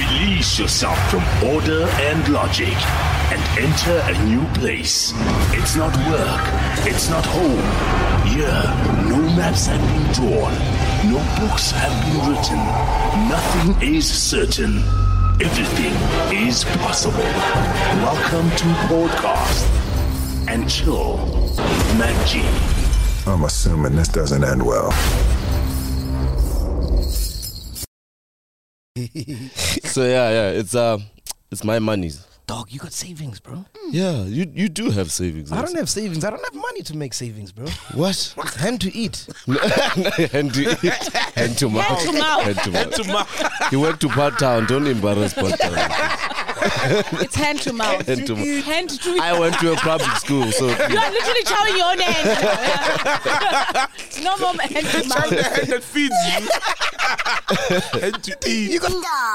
Release yourself from order and logic and enter a new place. It's not work. It's not home. Here, no maps have been drawn. No books have been written. Nothing is certain. Everything is possible. Welcome to Podcast and Chill with Mac G. I'm assuming this doesn't end well. So it's my monies. Dog, you got savings, bro. Yeah, you do have savings. I don't have savings. I don't have money to make savings, bro. What? Hand to eat. Hand to eat. Hand to mouth. Hand to mouth. He went to Part Town. Don't embarrass Part Town. It's hand to mouth. Hand to mouth. Hand to eat. I went to a public school, so You are literally chowing your own hand. No more hand to Tell the mouth. hand that feeds you. Hand to eat. You got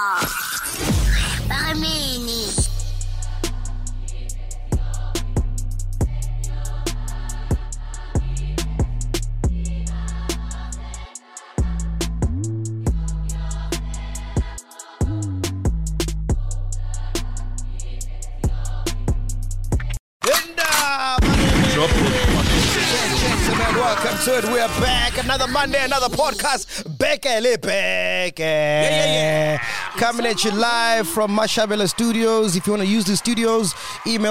Parameni. Welcome to it. We're back. Another Monday, another podcast. Bekele. Coming at you live from Mashabela Studios. If you want to use the studios, email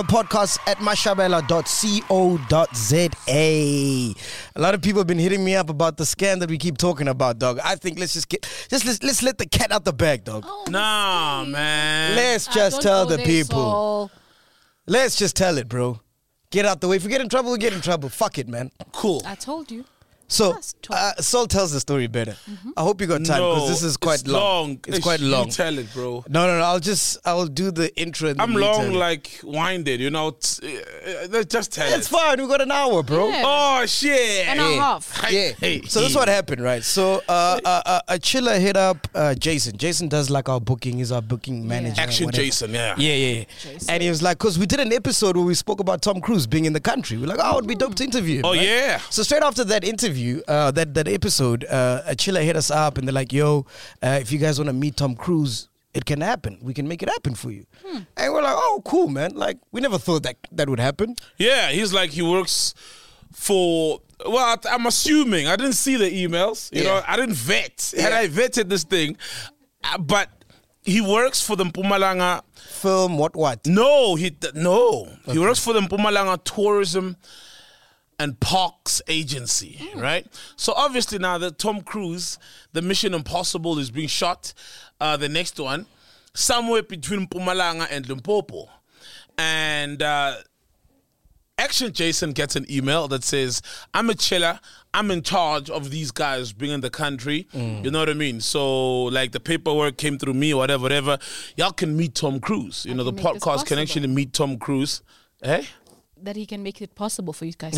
podcast@mashabela.co.za. A lot of people have been hitting me up about the scam that we keep talking about, dog. I think let's let the cat out the bag, dog. Nah, man. Let's just tell the people. Let's just tell it, bro. Get out the way. If we get in trouble, we get in trouble. Fuck it, man. Cool. I told you. So, Just talk. Sol tells the story better. I hope you got time because this is quite it's long. It's quite long. You tell it, bro. No. I'll do the intro. And I'm then you long, tell it. like winded, you know. Let's just tell It's it. fine. We got an hour, bro. Yeah. Oh shit! And a half. Yeah. So this is what happened, right? So a chiller hit up Jason. Jason does like our booking. He's our booking manager. Action whatever. Jason, yeah. Yeah. Jason. And he was like, because we did an episode where we spoke about Tom Cruise being in the country. We're like, oh, it'd be dope to interview him. Oh right? yeah. So straight after that interview, that episode, a chiller hit us up and they're like, yo, if you guys want to meet Tom Cruise, it can happen. We can make it happen for you. And we're like, oh, cool, man. Like, we never thought that would happen. Yeah, he's like, he works for, well, I'm assuming, I didn't see the emails, you know, I didn't vet. Had I vetted this thing, but he works for the Mpumalanga. Film, what? No, he works for the Mpumalanga Tourism and Parks Agency, right? So obviously now that Tom Cruise, the Mission Impossible is being shot, the next one, somewhere between Mpumalanga and Limpopo. And Action Jason gets an email that says, I'm a chiller, I'm in charge of these guys being in the country. You know what I mean? So like the paperwork came through me, whatever. Y'all can meet Tom Cruise. You know, the can make this podcast can possible. actually meet Tom Cruise. Eh? That he can make it possible for you guys.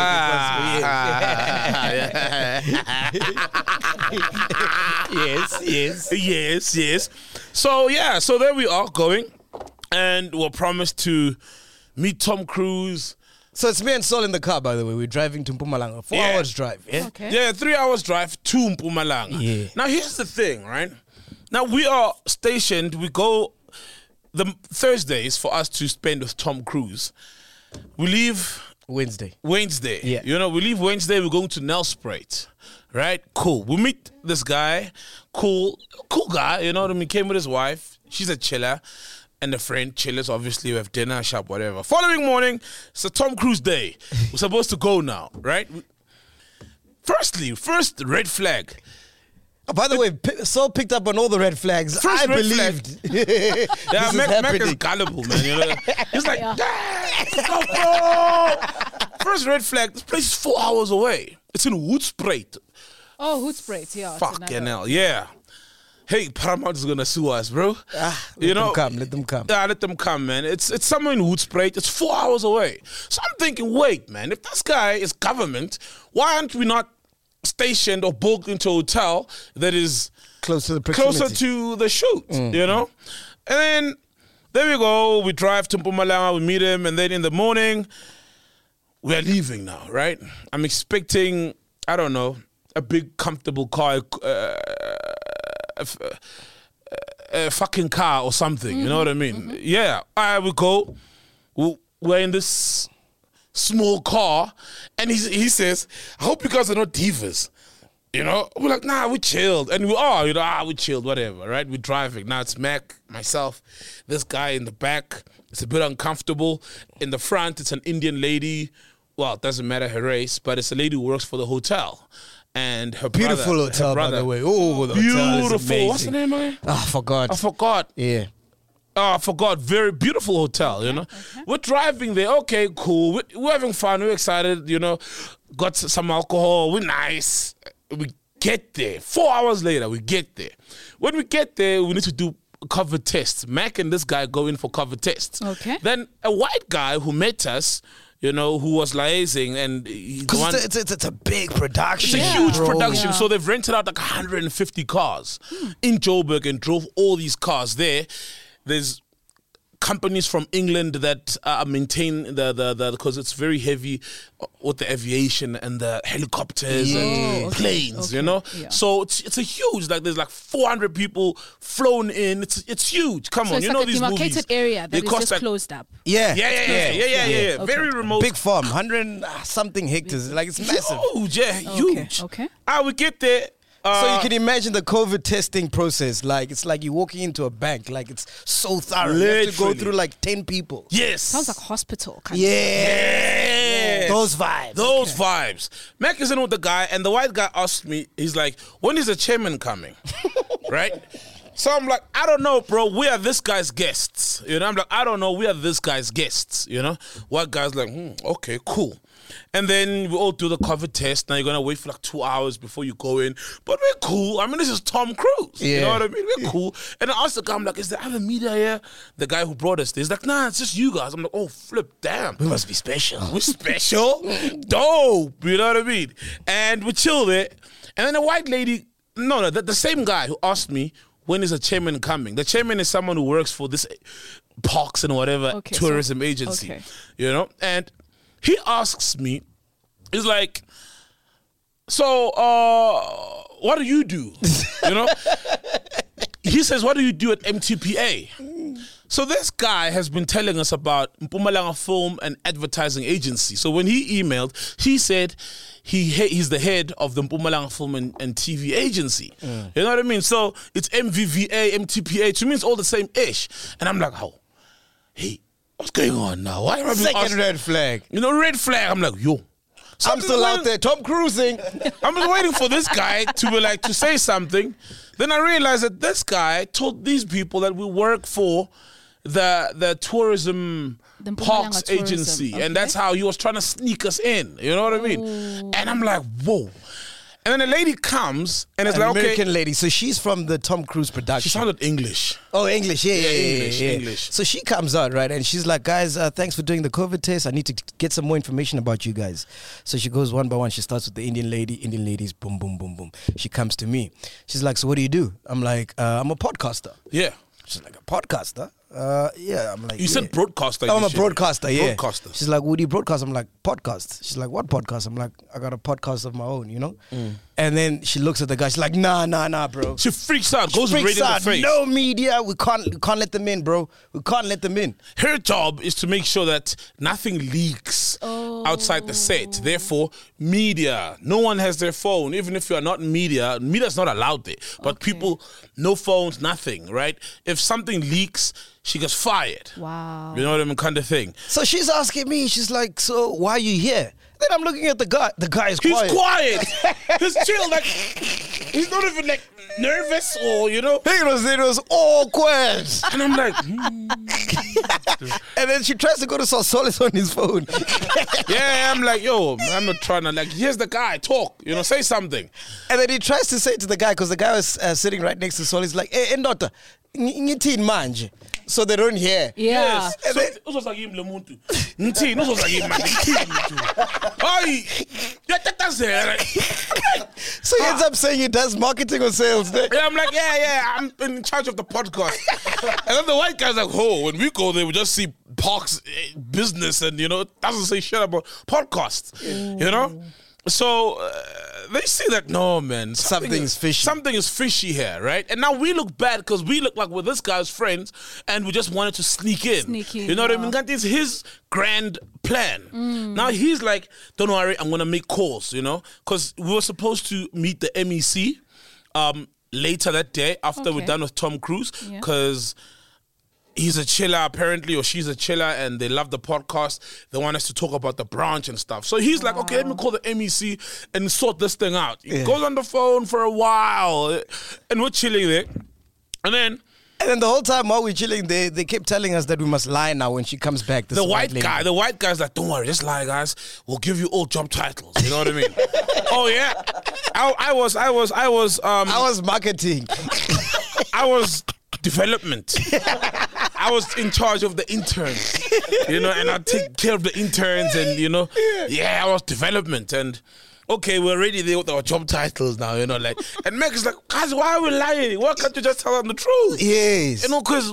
Yes. So there we are going, and we're promised to meet Tom Cruise. So it's me and Sol in the car, by the way. We're driving to Mpumalanga. 4 hours drive, yeah? Okay. Yeah, 3 hours drive to Mpumalanga. Yeah. Now here's the thing, right? Now we are stationed. We go the Thursdays for us to spend with Tom Cruise. We leave Wednesday. Wednesday. You know, we leave Wednesday, we're going to Nelspruit. Right? Cool. We meet this guy. Cool guy, you know what I mean? Came with his wife. She's a chiller. And a friend, chillers, obviously, we have dinner, shop, whatever. Following morning, it's a Tom Cruise day. We're supposed to go now, right? First red flag. Oh, by the way, Sol picked up on all the red flags. First I red believed. Yeah, Mac is gullible, man. You know? He's like, go, bro. First red flag, this place is 4 hours away. It's in Hoedspruit. Oh, Hoedspruit, yeah. it's Fucking another- hell, yeah. Hey, Paramount is gonna sue us, bro. Let them come. Yeah, let them come, man. It's somewhere in Hoedspruit. It's 4 hours away. So I'm thinking, wait, man, if this guy is government, why aren't we not stationed or booked into a hotel that is Closer closer to the shoot, you know? And then there we go. We drive to Mpumalanga, we meet him, and then in the morning, we are leaving now, right? I'm expecting, I don't know, a big, comfortable car, a fucking car or something. You know what I mean? Yeah. All right, we go. We're in this small car, and he says, "I hope you guys are not divas." You know, we're like, nah, we chilled. And we are, we chilled, whatever, right? We're driving. Now it's Mac, myself, this guy in the back. It's a bit uncomfortable. In the front, it's an Indian lady. Well, it doesn't matter her race, but it's a lady who works for the hotel. And her Beautiful brother, hotel, her brother, by the way. Oh, the hotel is beautiful. amazing. What's the name again? I forgot. I forgot. Yeah. Oh, I forgot. Very beautiful hotel, you know. Okay. We're driving there. Okay, cool. We're having fun. We're excited, you know. Got some alcohol. We're nice. We get there. 4 hours later, we get there. When we get there, we need to do COVID tests. Mac and this guy go in for COVID tests. Okay. Then a white guy who met us, you know, who was liaising and Because it's a big production. it's a huge bro. production. Yeah. So they've rented out like 150 cars in Joburg and drove all these cars there. There's companies from England that maintain the because it's very heavy with the aviation and the helicopters and planes, you know. Yeah. So it's a huge, like there's like 400 people flown in. It's huge. Come So on, it's you like know a these demarcated movies. area They that is cost just like- closed up. Yeah. Yeah. Very remote. Big farm, 100 something hectares. Like it's massive. Huge, yeah, huge. Okay. We get there. So you can imagine the COVID testing process. Like it's like you're walking into a bank. Like it's so thorough. You have to go Literally. through like 10 people. Yes. Sounds like hospital. Kind Yeah. Those vibes. Those vibes. Mac is in with the guy, and the white guy asked me, he's like, when is the chairman coming? Right? So I'm like, I don't know, bro. We are this guy's guests. You know, I'm like, I don't know. We are this guy's guests. You know, white guy's like, okay, cool. And then we all do the COVID test. Now you're gonna wait for like 2 hours before you go in. But we're cool. I mean, this is Tom Cruise. You know Yeah. what I mean? We're cool. And I asked the guy, I'm like, is there other media here? The guy who brought us there, he's like, nah, it's just you guys. I'm like, oh, flip, damn. We must be special. We're special. Dope. You know what I mean? And we chill there. And then the white lady, the same guy who asked me, when is the chairman coming? The chairman is someone who works for this parks and whatever Okay, tourism agency. okay. You know? And he asks me, he's like, so what do you do? You know? He says, what do you do at MTPA? So this guy has been telling us about Mpumalanga Film and Advertising Agency. So when he emailed, he said he's the head of the Mpumalanga Film and TV Agency. You know what I mean? So it's MVVA, MTPA. To me, it's all the same ish. And I'm like, oh, hey, what's going on now? Why am I being Second asked- red flag. You know, red flag. I'm like, yo. So I'm still out there. Tom Cruising. I'm just waiting for this guy to be like to say something. Then I realized that this guy told these people that we work for the tourism The Mpumalanga parks Tourism, agency, okay. and that's how he was trying to sneak us in. You know what I mean? And I'm like, whoa. And then a lady comes and it's An like, American okay. lady. So she's from the Tom Cruise production. She sounded English. Oh, English, yeah. English. So she comes out, right, and she's like, guys, thanks for doing the COVID test. I need to get some more information about you guys. So she goes one by one. She starts with the Indian lady. Indian ladies, boom, boom, boom, boom. She comes to me. She's like, so what do you do? I'm like, I'm a podcaster. Yeah. She's like, a podcaster? Yeah. I'm like, You said broadcaster. I'm a initially. broadcaster, yeah. Broadcaster. She's like, what do you broadcast? I'm like, podcast. She's like, what podcast? I'm like, I got a podcast of my own, you know? And then she looks at the guy. She's like, nah, bro. She freaks out, goes Freaks right in the out. face. No media. We can't let them in, bro. We can't let them in. Her job is to make sure that nothing leaks outside the set. Therefore, media, no one has their phone. Even if you are not media's not allowed there. But people, no phones, nothing, right? If something leaks, she gets fired. Wow. You know what I mean? Kind of thing. So she's asking me. She's like, so why are you here? Then I'm looking at the guy. The guy is He's quiet. quiet. He's chill. Like, he's not even like nervous or, you know. It was awkward. And I'm like, And then she tries to go to Solis on his phone. yeah, I'm like, yo, I'm not trying to, like, here's the guy, talk, you know, say something. And then he tries to say to the guy, because the guy was sitting right next to Solis, like, hey, Ndota, ngithi manje. So they don't hear. Yeah. And So, then- uzosakimi lo muntu. Ngithini uzosakimi manje ngithini manje. Hayi. Yatatazela. So he ends up saying he does marketing or sales. Yeah, I'm like, yeah, I'm in charge of the podcast. And then the white guy's like, oh, when we go there, we just see parks business and, you know, it doesn't say shit about podcasts, you know? So they see that, no, man. Something's fishy. Something is fishy here, right? And now we look bad because we look like we're this guy's friends and we just wanted to sneak in. You know what I mean? That is his grand plan. Now he's like, don't worry, I'm going to make calls, you know? Because we were supposed to meet the MEC later that day after we're done with Tom Cruise because... he's a chiller apparently, or she's a chiller, and they love the podcast. They want us to talk about the branch and stuff. So he's like, okay, let me call the MEC and sort this thing out. He goes on the phone for a while, and we're chilling there. And then the whole time while we're chilling, they kept telling us that we must lie now when she comes back. The white guy's like, don't worry, just lie, guys. We'll give you all job titles. You know what I mean? Oh yeah, I was marketing. I was development. I was in charge of the interns, you know, and I take care of the interns, and you know, I was development, and okay, we're already there with our job titles now, you know, like, and Meg is like, guys, why are we lying? Why can't you just tell them the truth? Yes, you know, because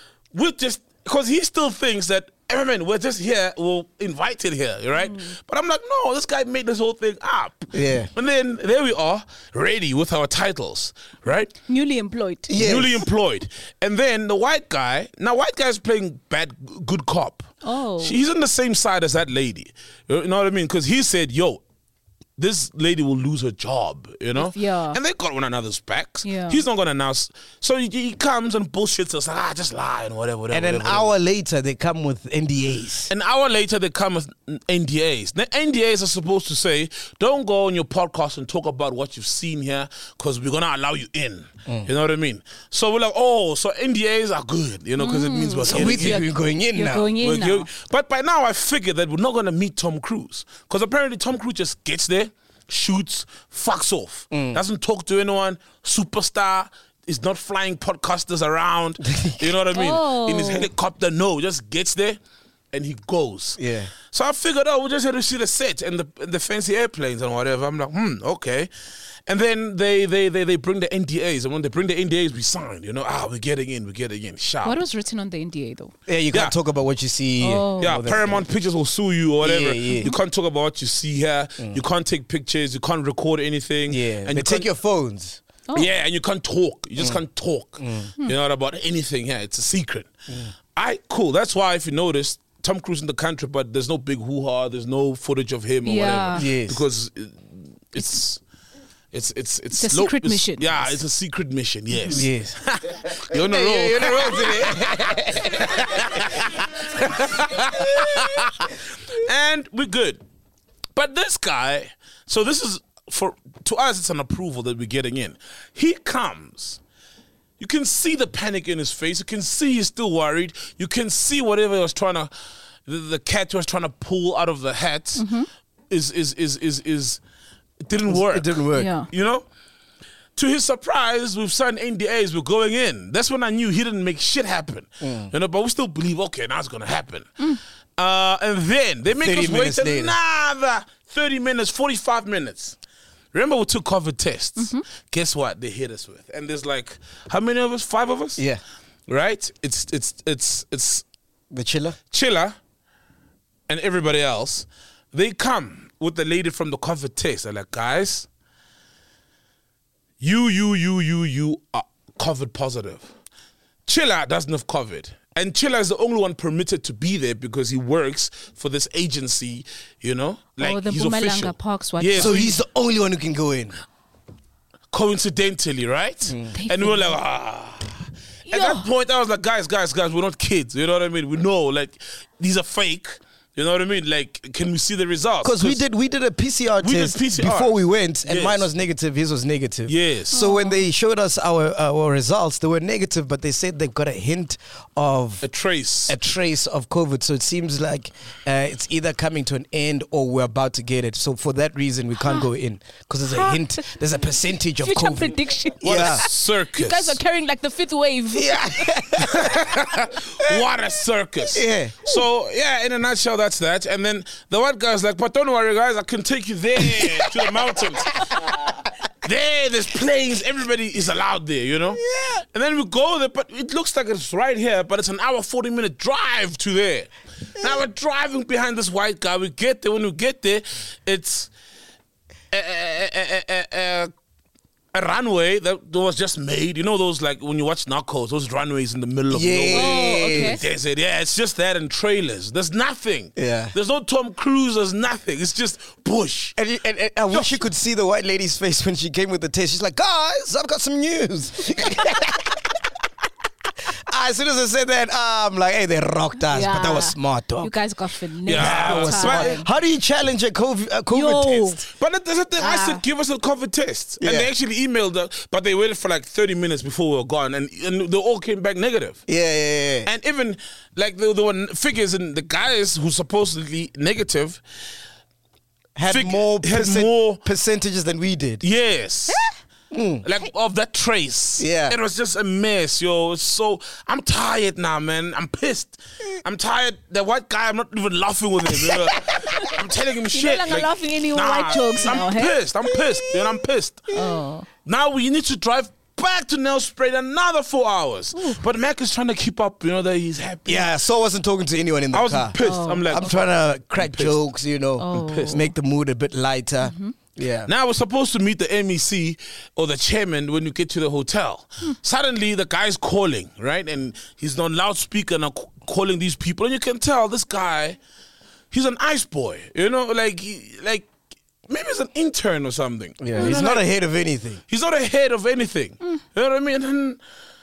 he still thinks that, hey, man, we're just here, we're invited here, right? But I'm like, no, this guy made this whole thing up. Yeah. And then there we are, ready with our titles, right? Newly employed. Yes. Newly employed. And then the white guy's playing good cop. Oh. He's on the same side as that lady. You know what I mean? Because he said, yo, this lady will lose her job, you know? Yeah. And they got one another's backs. Yeah. He's not going to announce. So he comes and bullshits us, like, just lie and whatever. And an hour later, they come with NDAs. An hour later, they come with NDAs. The NDAs are supposed to say, don't go on your podcast and talk about what you've seen here because we're going to allow you in. You know what I mean? So we're like, oh, so NDAs are good, you know, because it means we're going in now. Going in now. But by now, I figured that we're not going to meet Tom Cruise because apparently Tom Cruise just gets there, shoots, fucks off, doesn't talk to anyone, superstar, is not flying podcasters around, you know what I mean? In his helicopter, no, just gets there and he goes. Yeah. So I figured, we just had to see the set and the fancy airplanes and whatever. I'm like, okay. And then they bring the NDAs, and when they bring the NDAs, we sign, you know, we're getting in, sharp. What was written on the NDA though? Yeah, you can't talk about what you see. Yeah, Paramount Pictures will sue you or whatever. Yeah. You can't talk about what you see here. You can't take pictures. You can't record anything. Yeah, and they take your phones. Yeah, and you can't talk. You just can't talk. You know, about anything here. It's a secret. Cool. That's why, if you notice, Tom Cruise in the country, but there's no big hoo-ha. There's no footage of him or whatever. Yes. Because it's a secret mission. Yeah, it's a secret mission. Yes. Yes. You're on the roll. You're on the roll today. And we're good. But this guy, so this is to us, it's an approval that we're getting in. He comes. You can see the panic in his face. You can see he's still worried. You can see whatever he was trying to, the cat was trying to pull out of the hat it didn't work. It didn't work. Yeah. You know? To his surprise, we've signed NDAs, we're going in. That's when I knew he didn't make shit happen. You know, but we still believe, okay, now it's going to happen. And then they make us wait another 30 minutes, 45 minutes. Remember we took COVID tests. Guess what they hit us with? And there's like, how many of us? 5 of us? Yeah. Right? It's The chiller. Chiller and everybody else. They come with the lady from the COVID test. They're like, guys, you are COVID positive. Chiller doesn't have COVID. And Chiller is the only one permitted to be there because he works for this agency, you know? Like, the he's Mpumalanga official. Parks. Yeah, So he's the only one who can go in. Coincidentally, right? And we were like, At that point, I was like, guys, we're not kids. You know what I mean? We know, like, these are fake. You know what I mean? Like, can we see the results? Because we did a PCR test before we went, and mine was negative, his was negative. Yes. So when they showed us our results, they were negative, but they said they've got a hint of a trace of COVID. So it seems like it's either coming to an end or we're about to get it. So for that reason, we can't go in because there's a hint, there's a percentage of Future COVID. prediction. What a circus. You guys are carrying like the 5th wave. Yeah. What a circus. Yeah. So, in a nutshell, that's that. And then the white guy's like, but don't worry, guys, I can take you there to the mountains. There's planes, everybody is allowed there, you know? Yeah. And then we go there, but it looks like it's right here, but it's an hour, 40-minute drive to there. Now we're driving behind this white guy. We get there. When we get there, it's a runway that was just made. You know those, like when you watch Narcos, those runways in the middle of nowhere. Oh, okay. There's it. Yeah, it's just that and trailers. There's nothing. Yeah. There's no Tom Cruise. There's nothing. It's just bush. And I wish you could see the white lady's face when she came with the test. She's like, guys, I've got some news. As soon as I said that, I'm like, hey, they rocked us. But that was smart, dog. You guys got finesse. Yeah, That was smart. How do you challenge a COVID test? But that's the thing. I said, give us a COVID test. Yeah. And they actually emailed us, but they waited for like 30 minutes before we were gone. And they all came back negative. Yeah. And even, like, there were figures in the guys who supposedly negative. Had more percentages than we did. Yes. Like of that trace. Yeah. It was just a mess, yo. So I'm tired now, man. I'm pissed. I'm tired. The white guy, I'm not even laughing with him. You know? I'm telling him shit. You're no longer laughing any white jokes now, I'm hey? pissed. I'm pissed. You know, I'm pissed. Oh. Now we need to drive back to Nelspruit another 4 hours. Ooh. But Mac is trying to keep up, you know, that he's happy. Yeah, so I wasn't talking to anyone in the I was car. pissed. I'm like, I'm trying to crack pissed. jokes, you know, Oh. pissed. make the mood a bit lighter. Yeah. Now we're supposed to meet the MEC or the chairman when you get to the hotel. Suddenly the guy's calling, right? And he's on loudspeaker and calling these people. And you can tell this guy, he's an ice boy. You know, like maybe he's an intern or something. Yeah, You he's know, not like, ahead of anything. He's not ahead of anything. You know what I mean? And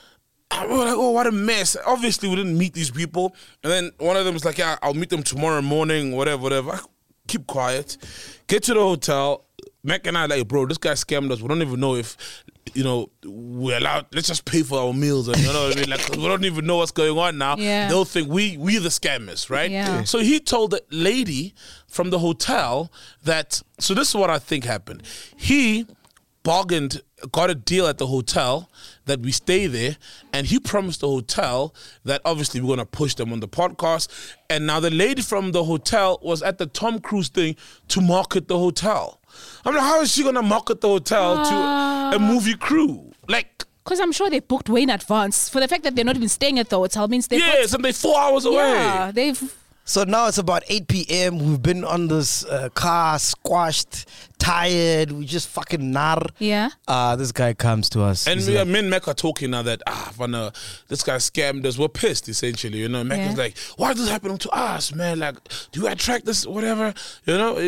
we were like, oh, what a mess. Obviously, we didn't meet these people. And then one of them was like, yeah, I'll meet them tomorrow morning, whatever. I keep quiet. Get to the hotel. Mac and I are like, bro, this guy scammed us. We don't even know if, you know, we're allowed. Let's just pay for our meals. And, you know what I mean? Like, we don't even know what's going on now. Yeah. They'll think we the scammers, right? Yeah. So he told the lady from the hotel that, so this is what I think happened. He bargained, got a deal at the hotel that we stay there, and he promised the hotel that obviously we're going to push them on the podcast. And now the lady from the hotel was at the Tom Cruise thing to market the hotel. I'm like, how is she going to market the hotel to a movie crew? Like, Because I'm sure they booked way in advance. For the fact that they're not even staying at the hotel means they've yes, and they're 4 hours away. yeah, they've So now it's about 8 p.m. We've been on this car, squashed, tired. We just fucking nar. Yeah. This guy comes to us. And He's me like, and Mac are talking now that, this guy scammed us. We're pissed, essentially. You know, Mac Yeah. is like, why is this happening to us, man? Like, do you attract this, whatever? You know,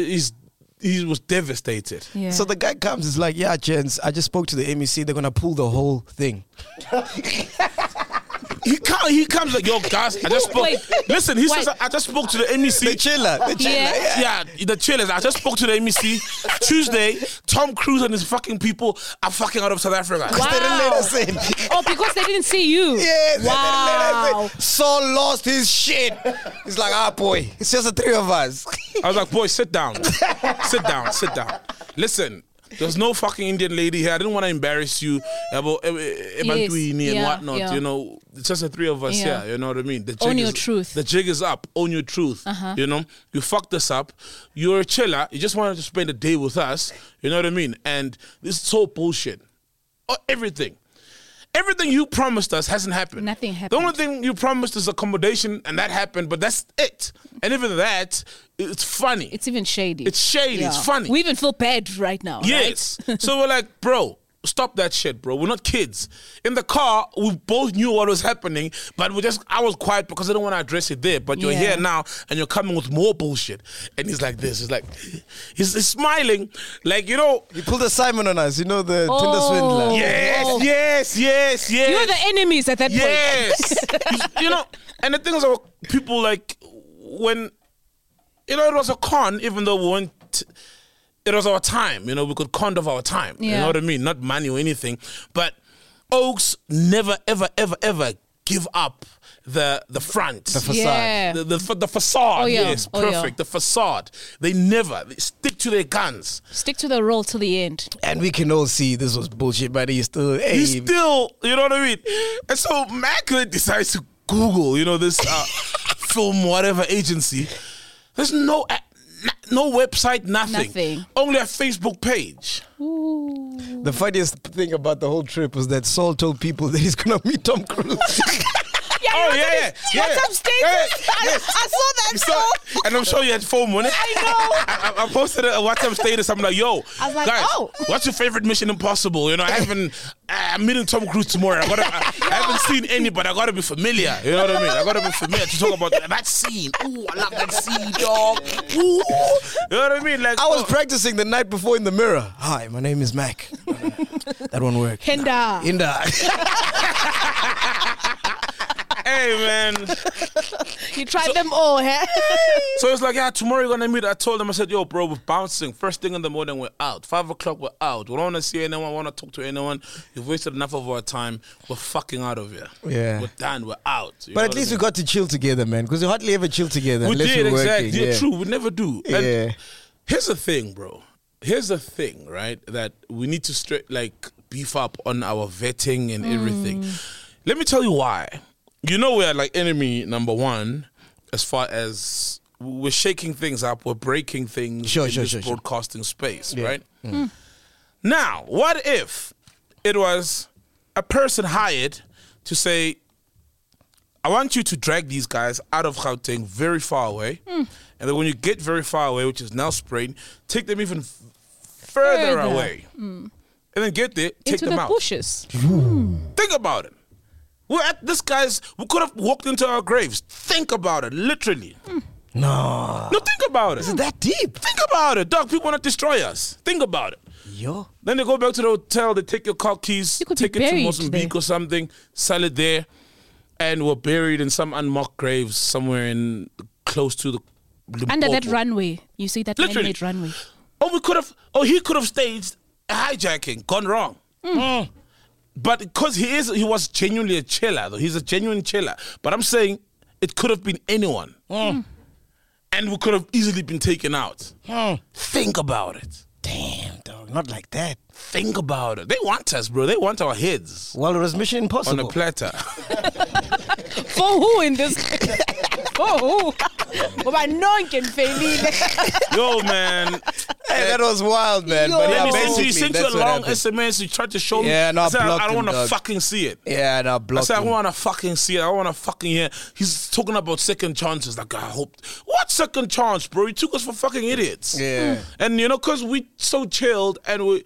he was devastated. yeah. So the guy comes, is like, yeah, gents, I just spoke to the MEC. They're going to pull the whole thing. He comes like, yo, guys, I just spoke. Wait. Listen, he Wait. says, I just spoke to the MEC. The chiller. Yeah. Yeah, the chillers. I just spoke to the MEC. Tuesday, Tom Cruise and his fucking people are fucking out of South Africa. Wow. They didn't let us in. Oh, because they didn't see you. Yes, Wow. Saul lost his shit. He's like, boy, it's just the three of us. I was like, boy, sit down. Sit down. Listen, there's no fucking Indian lady here. I didn't want to embarrass you about Ebantwini and Yeah, whatnot. yeah. You know, it's just the three of us Yeah. here. You know what I mean? The Own jig your is- truth. The jig is up. Own your truth. You know, you fucked us up. You're a chiller. You just wanted to spend a day with us. You know what I mean? And this is so bullshit. Everything you promised us hasn't happened. Nothing happened. The only thing you promised is accommodation, and that happened, but that's it. And even that, it's funny. It's even shady. It's shady. It's funny. We even feel bad right now. Yes. Right? So we're like, bro, stop that shit, bro. We're not kids. In the car, we both knew what was happening, but I was quiet because I don't want to address it there. But you're Yeah. here now, and you're coming with more bullshit. And he's like this. He's like, he's smiling, like, you know. He pulled a Simon on us, you know, the Tinder Oh. swindler. Yes. You're the enemies at that point. Yes. You know, and the thing is, people like, when, you know, it was a con, even though we weren't, it was our time, you know, we could con of our time. You Yeah. know what I mean? Not money or anything. But Oaks never, ever, ever, ever give up the front. The facade. Yeah. The facade, Oh, yeah. yes, Oh, yeah. perfect. The facade. They stick to their guns. Stick to the role till the end. And we can all see this was bullshit, but he's still, hey. He's still, you know what I mean? And so Mac decides to Google, you know, this film whatever agency. There's no website, nothing. Only a Facebook page. The funniest thing about the whole trip was that Saul told people that he's going to meet Tom Cruise. Yeah, Oh, he was yeah. on his Yeah. WhatsApp status. I saw that. So, and I'm sure you had FOMO, wasn't it? I know. I posted a WhatsApp status. I'm like, yo, I was like, guys, oh. what's your favorite Mission Impossible? You know, I'm meeting Tom Cruise tomorrow. I haven't seen any, but I gotta be familiar. You know what I mean? I gotta be familiar to talk about that scene. Ooh, I love that scene, dog. Ooh. You know what I mean? Like, I was practicing the night before in the mirror. Hi, my name is Mac. That won't work. Hinda. hey, man. You tried them all, huh? So it's like, yeah, tomorrow you're gonna meet. I told them, I said, yo, bro, we're bouncing. First thing in the morning, we're out. 5 o'clock, we're out. We don't want to see anyone, want to talk to anyone. You've wasted enough of our time. We're fucking out of here. Yeah. We're done. We're out. You But know at what least I we mean? got to chill together, man. Because we hardly ever chill together We unless did, we're exactly. working. Yeah, true. We never do. And Yeah. here's the thing, bro. Here's the thing, right? That we need to beef up on our vetting and everything. Let me tell you why. You know, we're like enemy number one as far as we're shaking things up, we're breaking things in this broadcasting space, right? Now, what if it was a person hired to say, I want you to drag these guys out of Gauteng very far away, and then when you get very far away, which is now Spruit, take them even further away, and then get there, take Into them the out. bushes. Think about it. We're at this guy's. We could have walked into our graves. Think about it, literally. No. No, think about it. Is it that deep? Think about it, dog. People want to destroy us. Think about it. Yo. Then they go back to the hotel. They take your car keys, You could be take it to buried Mozambique there. or something, sell it there, and we're buried in some unmarked graves somewhere in close to the Limpopo. Under that runway. You see that Literally. man-made runway. He could have staged a hijacking, gone wrong. But because he was genuinely a chiller, though. He's a genuine chiller. But I'm saying it could have been anyone. And we could have easily been taken out. Think about it. Damn, dog. Not like that. Think about it. They want us, bro. They want our heads Well, it was Mission Impossible. on a platter. For who in this? For who? Ngoba nonke nifelile. Yo, man. Hey, that was wild, man. Yo. But yeah, He basically, sent you that's a what long happened. SMS. You tried to show me. Yeah, no, I said, blocked I don't him, want to dog. fucking see it. Yeah, no, I blocked said, I him. don't want to fucking see it. I don't want to fucking hear. He's talking about second chances. Like, I hope. What second chance, bro? You took us for fucking idiots. Yeah. And, you know, because we so chilled and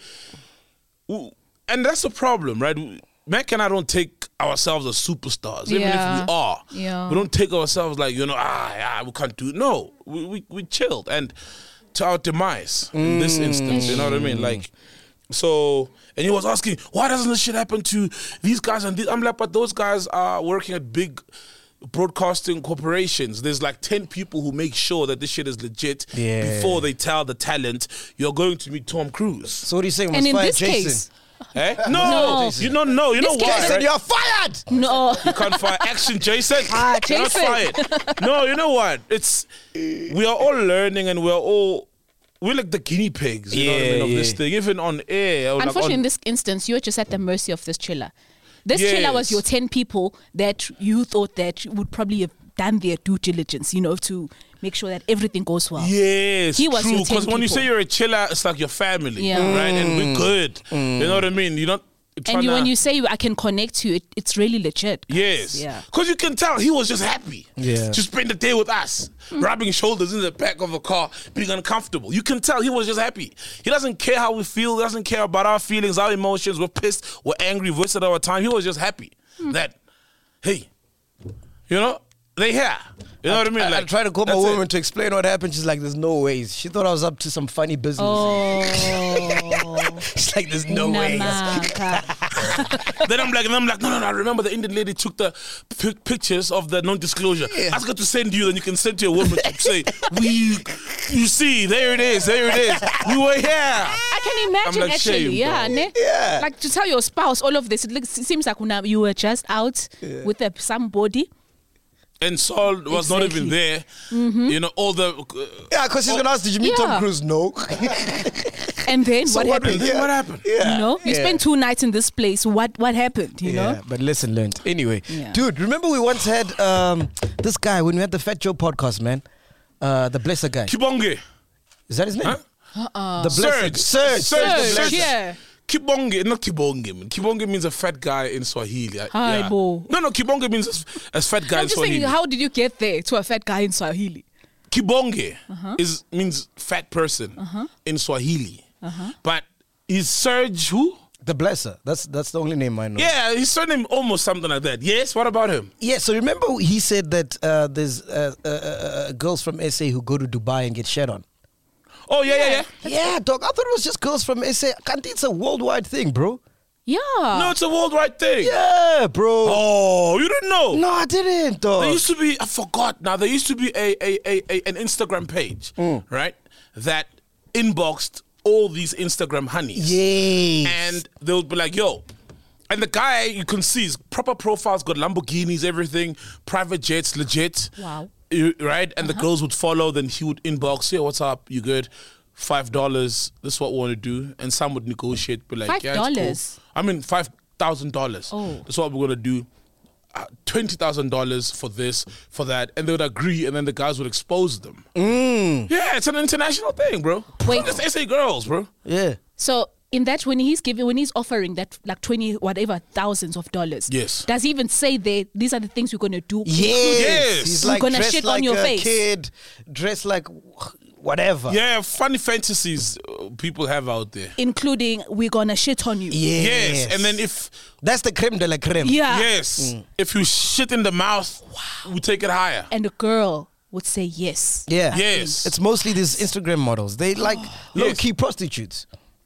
and that's the problem, right? Mac and I don't take ourselves as superstars, even if Yeah. we are. Yeah. We don't take ourselves like, you know, we can't do it. No, we chilled. And to our demise in this instance, you know what I mean? Like, so, and he was asking, why doesn't this shit happen to these guys and these? I'm like, but those guys are working at big broadcasting corporations. There's like 10 people who make sure that this shit is legit before they tell the talent, you're going to meet Tom Cruise. So what are you saying? And Was in fired this Jason? case, Eh? No, you don't know. You know This case why, is- right? You're fired! no. You can't fire action, Jason. You're not Jason. fired. No, you know what? We are all learning and we're like the guinea pigs, you know what I mean, of this thing. Even on air. Or Unfortunately, like in on, this instance, you're just at the mercy of this chiller. This Yes. chiller was your 10 people that you thought that would probably have done their due diligence, you know, to make sure that everything goes well. yes, He was true. your 10 Because when you people. say you're a chiller, it's like your family, Yeah. right? And we're good. You know what I mean? You're not And when you say I can connect to it, it's really legit. guys. Yes. Yeah. Because you can tell he was just happy to spend the day with us, Mm. rubbing shoulders in the back of a car, being uncomfortable. You can tell he was just happy. He doesn't care how we feel. He doesn't care about our feelings, our emotions. We're pissed. We're angry. We've wasted our time. He was just happy that, hey, you know, they here. You know what I mean? I tried to call my that's woman it. to explain what happened. She's like, there's no ways. She thought I was up to some funny business. Oh, She's like, there's no ways. Namaka. Then I'm like, no. I remember the Indian lady took the pictures of the non-disclosure. Ask her to send you, then you can send to your woman to say, you see, there it is. We were here. I can imagine I'm like, actually, shame, yeah, bro. ne? Yeah. Like to tell your spouse all of this, it seems like you were just out with somebody. And Saul was not even there. You know, all the... Yeah, because she's going to ask, did you meet Yeah. Tom Cruise? No. And then So what what happened? and then what happened? Yeah. You know, you spent 2 nights in this place. What happened? You know, But lesson learned. Anyway, Yeah. dude, remember we once had this guy when we had the Fat Joe podcast, man? The Blesser guy. Kibonge. Is that his name? Huh? The Blesser. Surge. Surge. yeah. Kibonge, not Kibonge. Man. Kibonge means a fat guy in Swahili. Hi, bo. No, Kibonge means a fat guy I'm in just Swahili. thinking, how did you get there to a fat guy in Swahili? Kibonge means fat person in Swahili. But is Serge who? The Blesser. That's the only name I know. Yeah, his surname almost something like that. Yes, what about him? Yeah, so remember he said that there's girls from SA who go to Dubai and get shat on. Oh, yeah. Yeah, dog. I thought it was just girls from SA. Can't it's a worldwide thing, bro? Yeah. No, it's a worldwide thing. Yeah, bro. Oh, you didn't know? No, I didn't, dog. There used to be, I forgot now, there used to be an Instagram page, right, that inboxed all these Instagram honeys. Yes. And they would be like, yo. And the guy, you can see, his proper profile's got Lamborghinis, everything, private jets, legit. Wow. Right? And the girls would follow, then he would inbox, hey, what's up? You good? $5. This is what we want to do. And some would negotiate, be like, yeah, it's cool. I mean, $5,000. Oh. That's what we're going to do. $20,000 for this, for that, and they would agree, and then the guys would expose them. Yeah, it's an international thing, bro. Wait. It's SA girls, bro. Yeah. So in that, when he's offering that like 20 whatever thousands of dollars, Yes. does he even say these are the things we're gonna do? Yes. He's We're like gonna dressed shit like on your a face. kid, dressed like whatever. Yeah, funny fantasies people have out there. Including we're gonna shit on you. Yes, and then if that's the creme de la creme. Yeah. yes, if you shit in the mouth, we take it higher. And a girl would say yes. Yeah. Yes. It's mostly these Instagram models. They like low-key prostitutes.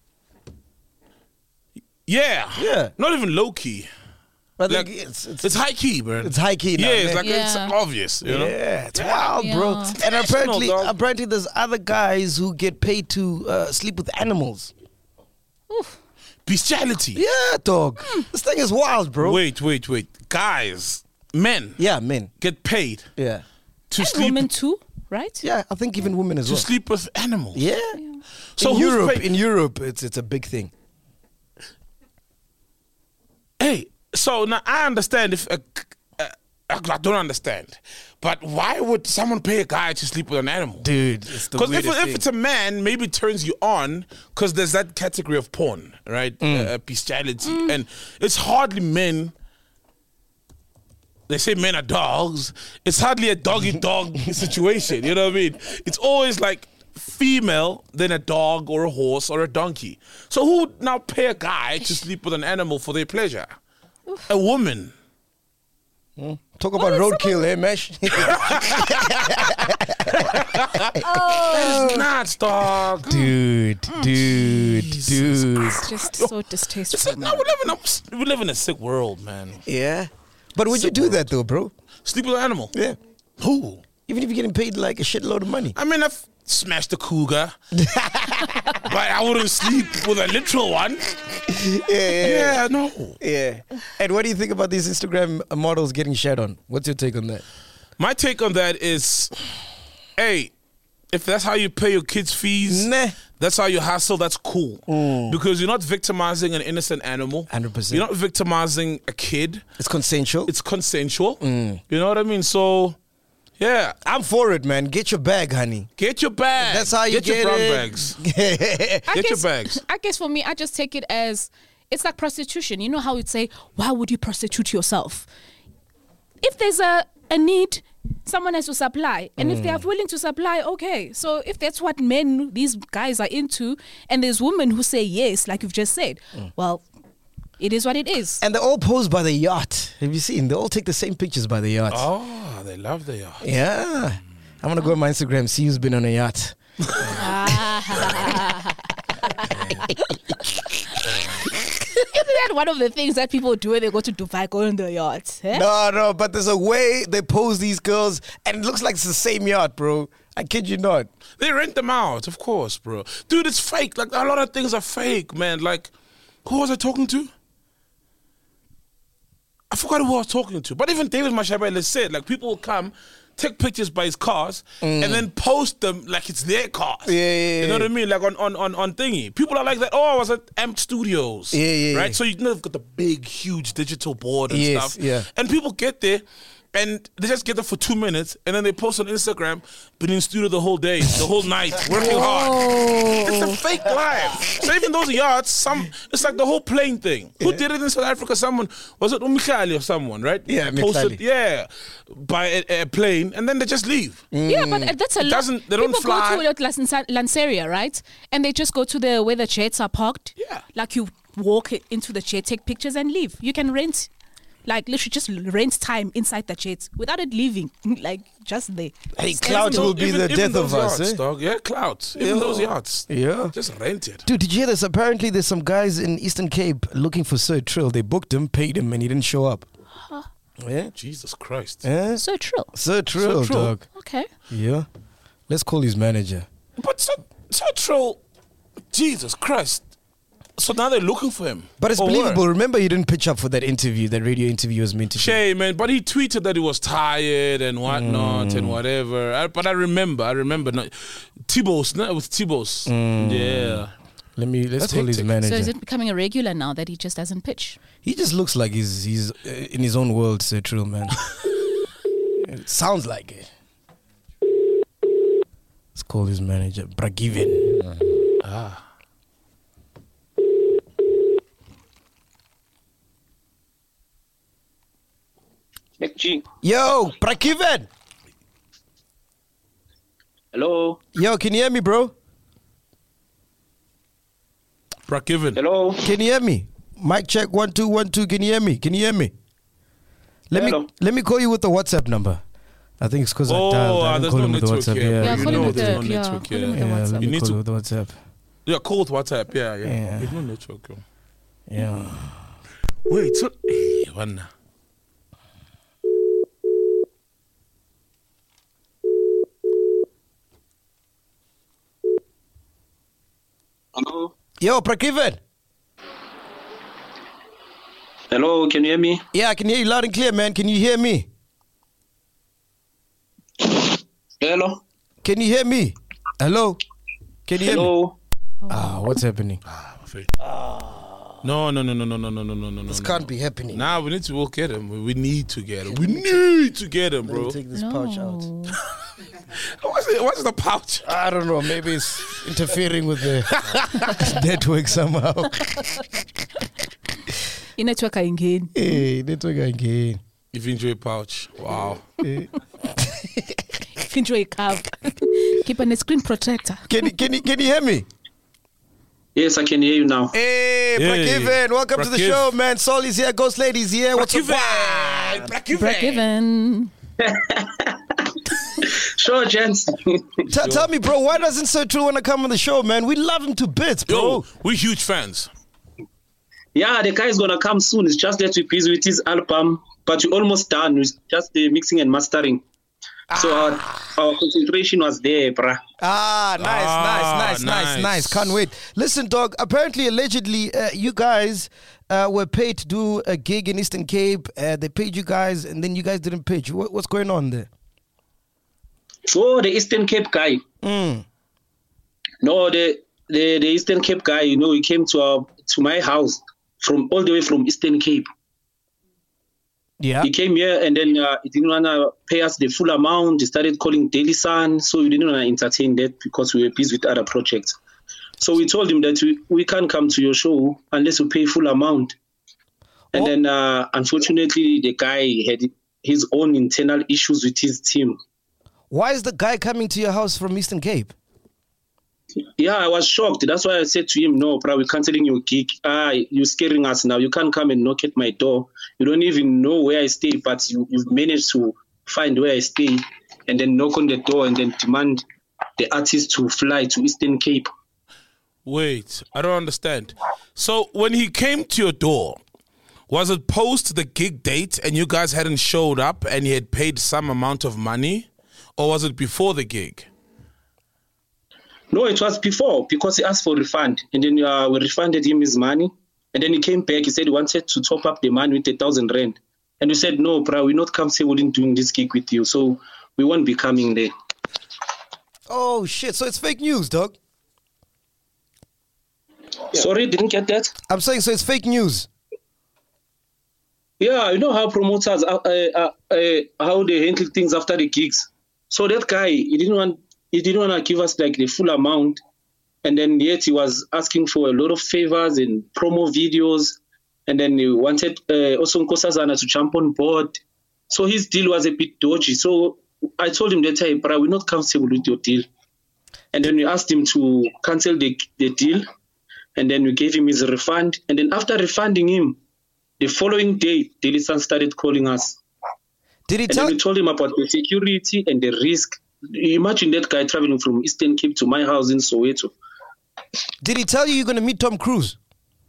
Yeah, Yeah. not even low key. But Like, it's high key, bro. it's high key now. Yeah, it's man. like it's Yeah. obvious, you know. Yeah, it's wild, bro. Yeah. And apparently, dog. there's other guys who get paid to sleep with animals. Oof. Bestiality. Yeah, dog. This thing is wild, bro. Wait. Guys, men Yeah, men. get paid Yeah. to And sleep women too, right? Yeah, I think even women as to well. sleep with animals. Yeah. So in who's Europe, pay- in Europe, it's a big thing. Hey, so now I understand if I don't understand, but why would someone pay a guy to sleep with an animal? Dude, it's the Because weirdest if thing. it's a man, maybe it turns you on because there's that category of porn, right? Bestiality. And it's hardly men. They say men are dogs. It's hardly a doggy-dog situation. You know what I mean? It's always like female, then a dog or a horse or a donkey. So who would now pay a guy to sleep with an animal for their pleasure? A woman. Talk about roadkill, eh, Mesh? That is nuts, dog. dude. It's just so distasteful. No, we live in a sick world, man. Yeah. But would you do that though, bro? Sleep with an animal. Yeah. Who? Even if you're getting paid like a shitload of money. I mean, I've smashed a cougar, but I wouldn't sleep with a literal one. Yeah, no. Yeah. And what do you think about these Instagram models getting shat on? What's your take on that? My take on that is, hey, if that's how you pay your kids' fees, Nah. that's how you hustle, that's cool. Because you're not victimizing an innocent animal. 100%. You're not victimizing a kid. It's consensual. It's consensual. You know what I mean? So, yeah, I'm for it, man. Get your bag, honey. get your bag. That's how you get your get brown it. bags. I Get your guess- bags. I guess for me, I just take it as it's like prostitution. You know how you'd say, why would you prostitute yourself? If there's a need, someone has to supply. And if they are willing to supply, okay. So if that's what these guys are into, and there's women who say yes, like you've just said, well, it is what it is. And they all pose by the yacht. Have you seen? They all take the same pictures by the yacht. Oh, they love the yacht. Yeah. I'm going to go on my Instagram, see who's been on a yacht. Isn't that one of the things that people do when they go to Dubai, go on the yacht? Eh? No, but there's a way they pose these girls, and it looks like it's the same yacht, bro. I kid you not. They rent them out, of course, bro. Dude, it's fake. Like, a lot of things are fake, man. Like, who was I talking to? I forgot who I was talking to. But even David Mashabele said, like, people will come, take pictures by his cars, and then post them like it's their cars. Yeah. You know what I mean? Like on thingy. People are like that. Oh, I was at Amp Studios. Yeah. Right? So you know they've got the big, huge digital board and Yes, stuff. yeah. And people get there, And they just get there for 2 minutes, and then they post on Instagram, been in studio the whole day, the whole night, working hard. It's a fake life. So even those yachts, it's like the whole plane thing. Who did it in South Africa? Someone, was it Umikhali or someone, right? Yeah, Posted, Mikhali. by a plane, and then they just leave. Yeah, but that's a lot. They don't People fly. go to Lanseria, right? And they just go to where the jets are parked. Yeah. Like you walk into the jet, take pictures, and leave. You can rent. Like literally just rent time inside the jet without it leaving, like just there. Hey, Stands clout in- will be the death those of us, yachts, eh? dog. Yeah, clout. Even those yachts. Yeah. Just rent it. Dude, did you hear this? Apparently, there's some guys in Eastern Cape looking for Sir Trill. They booked him, paid him, and he didn't show up. Yeah? Jesus Christ. Yeah? So true. Sir Trill, Sir Trill. dog. Okay. Yeah. Let's call his manager. But so troll, Jesus Christ. So now they're looking for him. But it's Or believable. what? Remember, he didn't pitch up for that interview, that radio interview he was meant to do. Shame, man. But he tweeted that he was tired and whatnot and whatever. But I remember. No, Tibos, no, it was Tibos. Yeah. Let's That's call his hectic. manager. So is it becoming a regular now that he just doesn't pitch? He just looks like he's in his own world, Sir Trill, man. It sounds like it. Let's call his manager, Bragiven. G. Yo, Bragiven. Hello. Yo, can you hear me, bro? Brakiven. Hello. Can you hear me? Mic check 1 2 1 2. Can you hear me? Can you hear me? Hello. Let me call you with the WhatsApp number. I think it's because I dialed. I didn't there's call no him with the network WhatsApp. here. Yeah, You call him know with there's the no network call him with here. the WhatsApp. let You me need call to- you with the WhatsApp. Yeah, call with WhatsApp. Yeah. Yeah. There's no network. Yo. Yeah. Wait, so one. Hello. Yo, Bragiven. Hello. Can you hear me? Yeah, I can hear you loud and clear, man. Can you hear me? Hello. Can you hear me? Hello? Can you hear me? Hello. What's happening? No. This can't be happening. Nah, we need to go get him. We need to get him. We need to get him, bro. Take this pouch out. What's the pouch? I don't know. Maybe it's interfering with the network somehow. Inetwork ayingeni. Hey, network again. If you enjoy pouch, wow. Enjoy a cover. Keep on a screen protector. Can you hear me? Yes, I can hear you now. Hey, Hey. Brakiven, welcome to the Brakiv. show, man. Sol is here, Ghost Lady's here. What's up? Given. Sure, gents. Tell me, bro, why doesn't Sir True want to come on the show, man? We love him to bits, bro. Yo, we're huge fans. Yeah, the guy is gonna come soon. It's just that we're busy with his album, but we're almost done. We're just the mixing and mastering. So our concentration was there, bruh. Nice. Can't wait. Listen, dog, apparently, allegedly, you guys were paid to do a gig in Eastern Cape. They paid you guys, and then you guys didn't pitch. What's going on there? Oh, the Eastern Cape guy. No, the Eastern Cape guy. You know, he came to my house from all the way from Eastern Cape. Yeah. He came here and then he didn't want to pay us the full amount. He started calling Daily Sun, so we didn't want to entertain that because we were busy with other projects. So we told him that we can't come to your show unless you pay full amount. And then unfortunately, the guy had his own internal issues with his team. Why is the guy coming to your house from Eastern Cape? Yeah, I was shocked. That's why I said to him, no, bro, we're canceling your gig. You're scaring us now. You can't come and knock at my door. You don't even know where I stay, but you've managed to find where I stay and then knock on the door and then demand the artist to fly to Eastern Cape. Wait, I don't understand. So when he came to your door, was it post the gig date and you guys hadn't showed up and he had paid some amount of money? Or was it before the gig? No, it was before because he asked for refund and then we refunded him his money. And then he came back. He said he wanted to top up the money with 1,000 rand. And we said, no, bro, we're not comfortable in doing this gig with you. So we won't be coming there. Oh, shit. So it's fake news, dog. Sorry, didn't get that? I'm saying so it's fake news. Yeah, you know how promoters how they handle things after the gigs. So that guy, he didn't want to give us like the full amount, and then yet he was asking for a lot of favors and promo videos, and then he wanted also Nkosazana to jump on board. So his deal was a bit dodgy. So I told him that, hey, bro, we're not comfortable with your deal. And then we asked him to cancel the deal, and then we gave him his refund. And then after refunding him, the following day, Daily Sun started calling us. Did he And tell then we told him about the security and the risk. Imagine that guy traveling from Eastern Cape to my house in Soweto. Did he tell you you're going to meet Tom Cruise?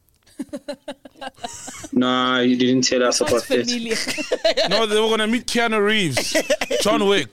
Nah, he didn't tell us about that. Familiar. No, they were gonna meet Keanu Reeves, John Wick.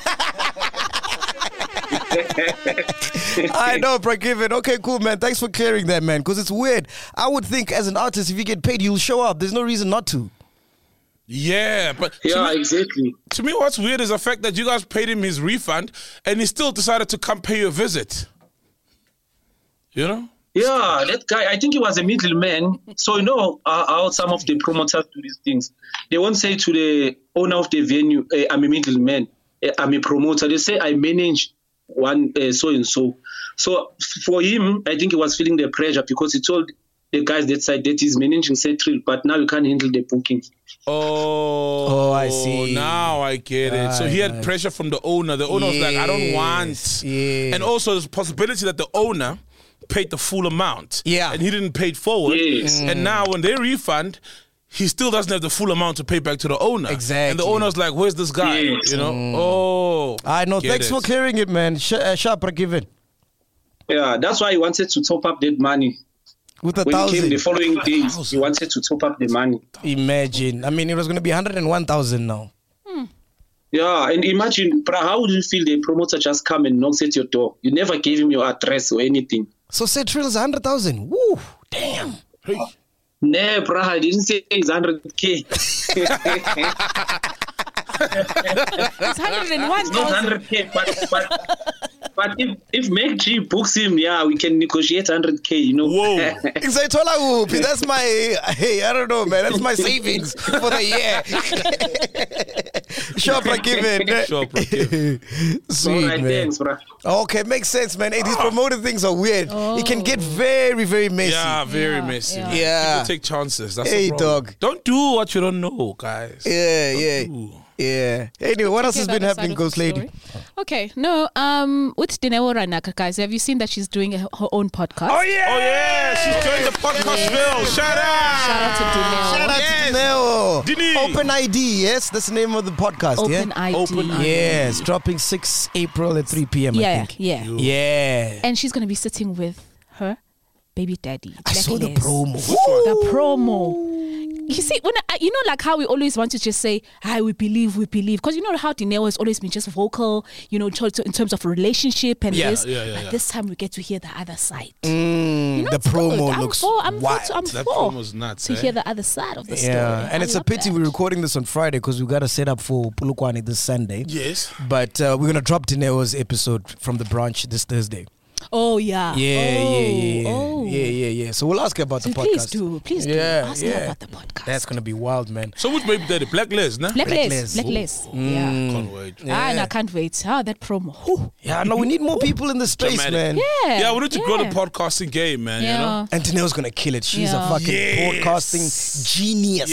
I know, bro, given. Okay, cool, man. Thanks for clearing that, man, because it's weird. I would think as an artist, if you get paid, you'll show up. There's no reason not to. Yeah, but Yeah, exactly. to me, what's weird is the fact that you guys paid him his refund and he still decided to come pay you a visit. You know? Yeah, that guy, I think he was a middleman. So, you know how some of the promoters do these things. They won't say to the owner of the venue, I'm a middleman, I'm a promoter. They say, I manage one so-and-so. So, for him, I think he was feeling the pressure because he told the guys that side that he's managing Central, but now you can't handle the booking. Oh, I see. Now I get it. So he had Right. pressure from the owner. The owner was like, I don't want. Yes. And also there's a possibility that the owner paid the full amount. Yeah. And he didn't pay it forward. Yes. And now when they refund, he still doesn't have the full amount to pay back to the owner. Exactly. And the owner's like, where's this guy? Yes. You know? Oh. I know. get Thanks it. for clearing it, man. Sharp, given. Yeah, that's why he wanted to top up that money. With When he came the 1,000. following day, he wanted to top up the money. Imagine. I mean, it was going to be 101,000 now. Yeah, and imagine, bro, how would you feel the promoter just come and knocks at your door? You never gave him your address or anything. So Central's 100,000. Woo. Damn. Hey. Nah, bro, I didn't say it's 100K. It's 101. Not 100K, but if Meg G books him, yeah, we can negotiate 100K, you know. Whoa. Exaitola whoopie. That's my, hey, I don't know, man. That's my savings for the year. Sharp, given. Sharp, given. Sweet, All right, man. thanks, bro. Okay, makes sense, man. Hey, these promoted things are weird. It can get very, very messy. Yeah, very messy. yeah. Yeah. People take chances. That's Hey, the problem. dog. Don't do what you don't know, guys. Yeah. Yeah. Anyway, what else has Get been the other happening, side of Ghost the Lady? story. Okay, no, with Dineo Ranaka, guys, have you seen that she's doing her own podcast? Oh yeah, she's joined the podcast bill. Shout out. Shout out to Dineo. Shout out Yes. to Neo. Dini. Open ID, yes? That's the name of the podcast, Open yeah? ID. Open ID. Yes, dropping 6 April at 3 p.m., I Yeah, think. yeah. Yeah. And she's going to be sitting with her baby daddy. I saw the Black Les. promo. The promo. You see, when you know, like how we always want to just say, we believe. Because you know how Dineo has always been just vocal, you know, in terms of relationship and Yeah, this. yeah. But this time we get to hear the other side. The It's good. promo I'm looks for, I'm wild. For, I'm That for promo's nuts, to eh? hear the other side of the story. Yeah, and I it's a love pity that. we're recording this on Friday because we got to set up for Pulukwani this Sunday. Yes. But we're going to drop Dineo's episode from the branch this Thursday. Oh, yeah. Oh. Yeah. So we'll ask her about the Please podcast. Please do. Yeah, Ask yeah. her about the podcast. That's going to be wild, man. So which baby daddy? Black Les, nah? Blacklist. Blacklist. Yeah. Can't wait. And I can't wait. That promo. Whew. Yeah, no, we need more people in the space, Dramatic. man. Yeah. Yeah, we need to grow the podcasting game, man. You know. And Dineo's going to kill it. She's Yeah. a fucking Yes. podcasting genius.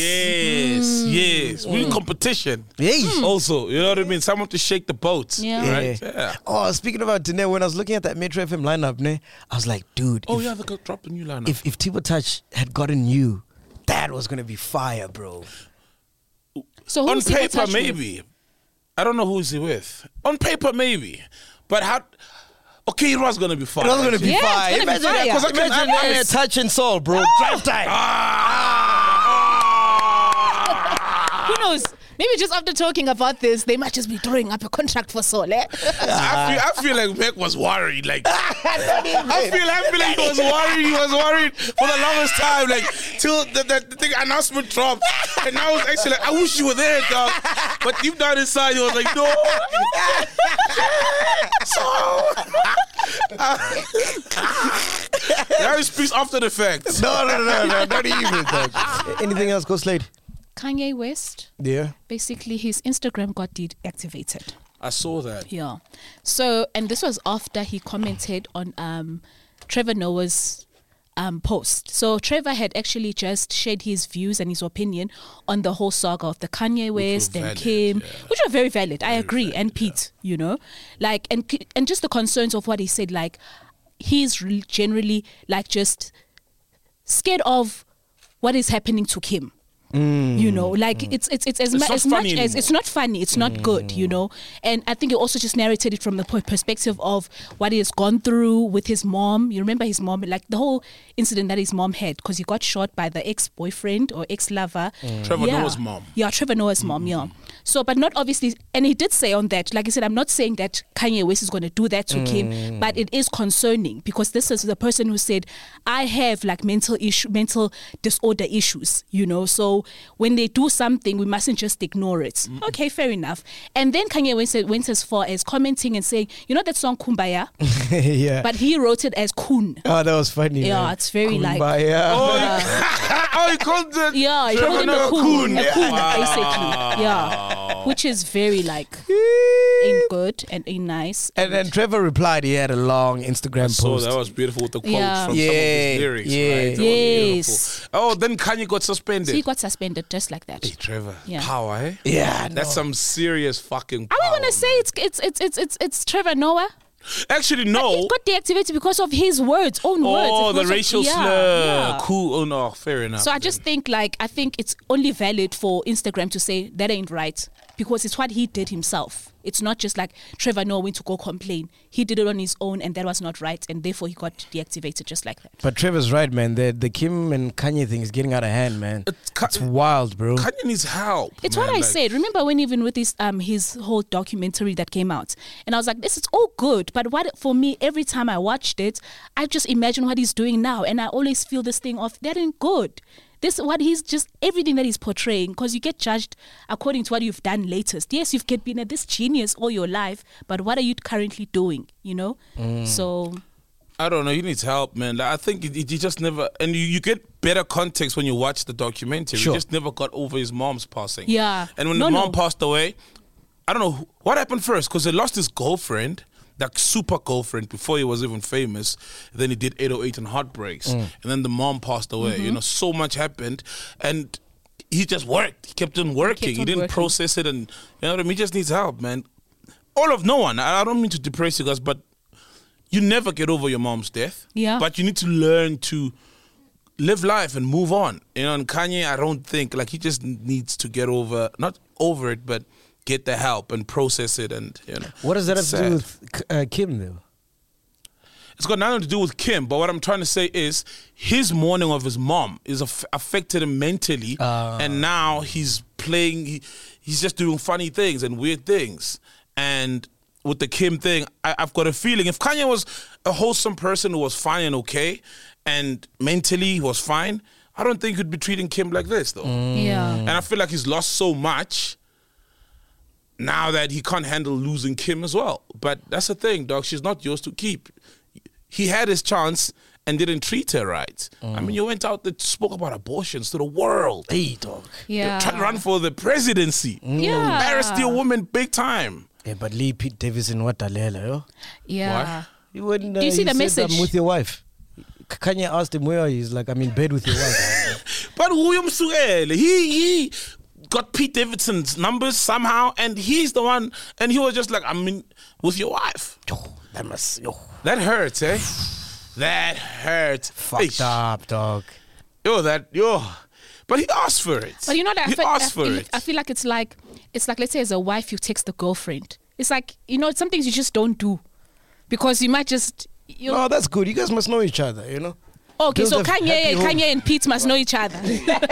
Yes. We need competition. Hey. Also, you know what I mean? Someone to shake the boat. Yeah. Right? Yeah. Oh, speaking about Dineo, when I was looking at that Metro FM lineup, I was like, dude, Oh, if, yeah, they got dropped a new lineup. if Tibo Touch had gotten you, that was going to be fire, bro. So On who's he in paper, touch with? maybe. I don't know who is he with. On paper, maybe. But how... Okay, it was going to be fun. It was going to be Yeah, it's fire. gonna be Imagine, fire. 'cause Because I can- imagine I'm- Touch and Soul, bro. Drive time. Who knows? Maybe just after talking about this, they might just be throwing up a contract for Sol. Eh? I feel like Meg was worried. Like I feel like he was worried. He was worried for the longest time. Like till the announcement dropped, and I was actually like, I wish you were there, dog. But deep down inside, he was like, no. Now he speaks after the fact. No, not even, dog. Anything else, Ghost Lady? Kanye West, Yeah. basically his Instagram got deactivated. I saw that. Yeah. So, and this was after he commented on Trevor Noah's post. So Trevor had actually just shared his views and his opinion on the whole saga of the Kanye West and valid, Kim, yeah. which are very valid. I agree. And Pete, you know, like, and just the concerns of what he said, like, he's generally like just scared of what is happening to Kim. You know, like it's as not much funny as anymore. it's not funny, it's not good, you know. And I think he also just narrated it from the perspective of what he has gone through with his mom. You remember his mom, like the whole incident that his mom had, because he got shot by the ex-boyfriend or ex-lover. Trevor Noah's mom. Yeah, Trevor Noah's mom, yeah. So, but not obviously, and he did say on that, like I said, I'm not saying that Kanye West is going to do that to Kim, but it is concerning because this is the person who said, I have like mental disorder issues, you know, so when they do something, we mustn't just ignore it. Okay, fair enough. And then Kanye went as far as commenting and saying, you know that song Kumbaya? Yeah. But he wrote it as Kun. Oh, that was funny. Yeah, man. it's very like... Kumbaya. Oh, he called it. Yeah, he Trevor called him Noah a coon, coon. basically. Yeah, which is very like ain't good and ain't nice. And then Trevor replied. He had a long Instagram So post. that was beautiful with the quotes Yeah. from some of Yeah, his lyrics, yeah. right? That was Yes. beautiful. Oh, then Kanye got suspended. So he got suspended just like that. Hey, Trevor. Yeah. Power, eh? Yeah, That's no. some serious fucking Are power. we gonna say it's Trevor Noah? Actually, But no. it got deactivated because of his words, own words. Oh, It the was racial yeah, slur. yeah. Cool. Oh, no. Fair enough. So I just think I think it's only valid for Instagram to say that ain't right because it's what he did himself. It's not just like Trevor Noah went to go complain. He did it on his own and that was not right and therefore he got deactivated just like that. But Trevor's right, man. The Kim and Kanye thing is getting out of hand, man. It's It's wild, bro. Kanye needs help. It's man. what I Like, said. Remember when even with his whole documentary that came out, and I was like, this is all good, but what for me every time I watched it, I just imagine what he's doing now, and I always feel this thing of that ain't good. This what he's just everything that he's portraying, because you get judged according to what you've done latest. Yes, you've been this genius all your life, but what are you currently doing? You know, so. I don't know. He needs help, man. Like, I think he just never... And you get better context when you watch the documentary. Sure. He just never got over his mom's passing. Yeah. And when the mom passed away, I don't know what happened first, because he lost his girlfriend, that super girlfriend, before he was even famous. Then he did 808 and Heartbreaks. And then the mom passed away. You know, so much happened. And he just worked. He kept on working. He on didn't working. process it. And, you know what I mean? He just needs help, man. All of no one. I don't mean to depress you guys, but you never get over your mom's death. Yeah. But you need to learn to live life and move on. You know, and Kanye, I don't think, like, he just needs to get over, not over it, but get the help and process it. And, you know. What does that have it's to do sad. with Kim, though? It's got nothing to do with Kim, but what I'm trying to say is his mourning of his mom is affected him mentally, and now he's playing. He's just doing funny things and weird things. And with the Kim thing, I've got a feeling if Kanye was a wholesome person who was fine and okay, and mentally he was fine, I don't think he'd be treating Kim like this, though. Yeah. And I feel like he's lost so much now that he can't handle losing Kim as well. But that's the thing, dog. She's not yours to keep. He had his chance and didn't treat her right. I mean, you went out and spoke about abortions to the world. Hey, dog. Yeah. You tried to run for the presidency. Yeah. Embarrassed your woman big time. Yeah, but Lee Pete Davidson, what dalela, yo? Yeah. You wouldn't. Do you see he the said, message? I'm with your wife. Kanye asked him where he's like, I'm in bed with your wife. But William Suel, he got Pete Davidson's numbers somehow, and he's the one, and he was just like, I'm in with your wife. Yo, that must. Yo, That hurts, eh? That hurts. fucked Eish. up, dog. Yo. But he asked for it. But you know that he asked for it. I feel like it's like let's say as a wife you text the girlfriend. It's like, you know, some things you just don't do because you might just Oh, that's good. You guys must know each other, you know? okay, Build so a happy home. Kanye and Pete must know each other.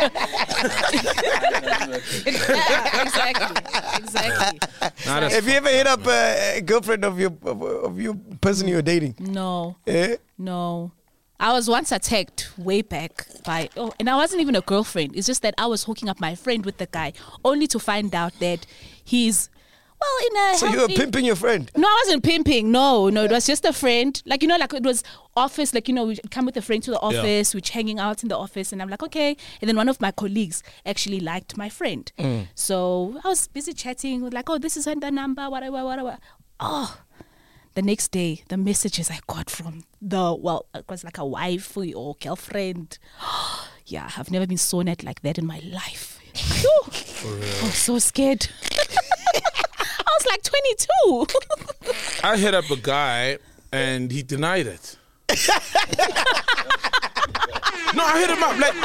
Yeah, exactly. Nah, that's Have you ever hit up a girlfriend of your person you're dating? No, Eh? no. I was once attacked way back and I wasn't even a girlfriend. It's just that I was hooking up my friend with the guy, only to find out that he's Well, in a So you were healthy- pimping your friend? No, I wasn't pimping. No, it was just a friend. Like, like it was office. Like, we'd come with a friend to the office. We're hanging out in the office. And I'm like, okay. And then one of my colleagues actually liked my friend. So I was busy chatting with like, oh, this is the number, whatever. Oh, the next day, the messages I got from it was like a wife or girlfriend. Yeah, I've never been so at like that in my life. Phew. I was so scared. I was like 22. I hit up a guy and he denied it. No, I hit him up like,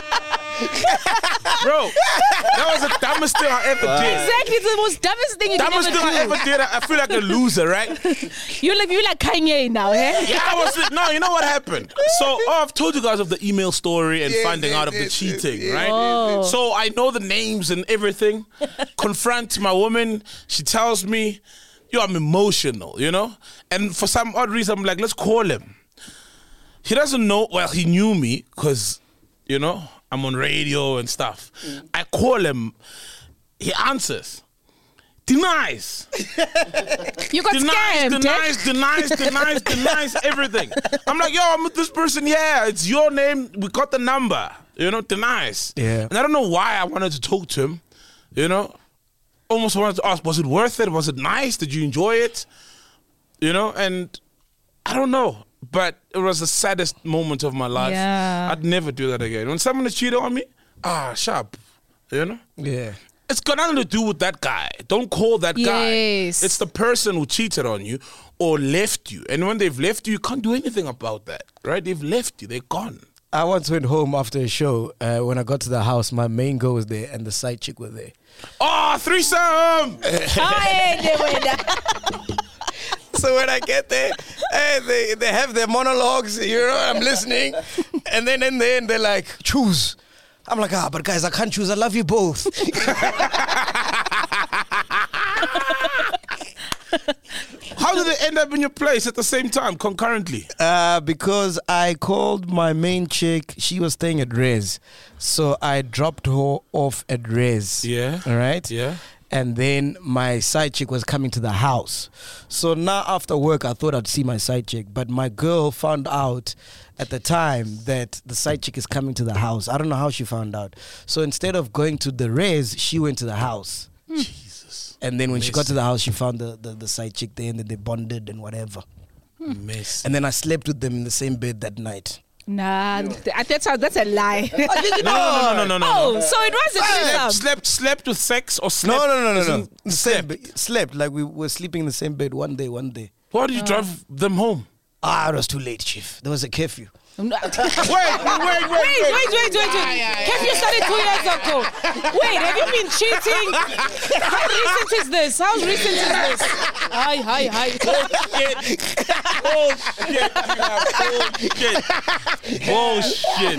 bro, that was the dumbest thing I ever did. Exactly, it's the most dumbest thing you can Dumbest ever thing do. I ever did. I feel like a loser, right? You like Kanye now, eh? Yeah, I was. No, you know what happened? So I've told you guys of the email story and finding out of the cheating, right? Oh. So I know the names and everything. Confront my woman. She tells me, "Yo, I'm emotional," And for some odd reason, I'm like, "Let's call him." He doesn't know. Well, he knew me because, I'm on radio and stuff. I call him. He answers. Denies. You got scammed. Denies everything. I'm like, yo, I'm with this person. Yeah, it's your name. We got the number. Denies. Yeah. And I don't know why I wanted to talk to him. Almost wanted to ask, was it worth it? Was it nice? Did you enjoy it? And I don't know. But it was the saddest moment of my life. Yeah. I'd never do that again. When someone is cheating on me, sharp. Yeah. It's got nothing to do with that guy. Don't call that guy. Yes. It's the person who cheated on you or left you. And when they've left you, you can't do anything about that, right? They've left you. They're gone. I once went home after a show. When I got to the house, my main girl was there and the side chick was there. Oh, threesome! So when I get there, they have their monologues, I'm listening. And then in the end, they're like, choose. I'm like, but guys, I can't choose. I love you both. How did it end up in your place at the same time, concurrently? Because I called my main chick. She was staying at Rez. So I dropped her off at Rez. Yeah. All right? Yeah. And then my side chick was coming to the house. So now after work, I thought I'd see my side chick. But my girl found out at the time that the side chick is coming to the house. I don't know how she found out. So instead of going to the Rez, she went to the house. Jesus. And then when she got to the house, she found the side chick there and then they bonded and whatever. Mess. And then I slept with them in the same bed that night. Nah, that's a lie. No. Oh, so it was a threesome. Slept with sex or slept? No. The same Slept. bed. Slept. Like we were sleeping in the same bed one day. Why did you drive them home? It was too late, Chief. There was a curfew. Wait. Wait. Curfew started 2 years ago. Wait, have you been cheating? How recent is this? How recent is this? Hi. Bullshit.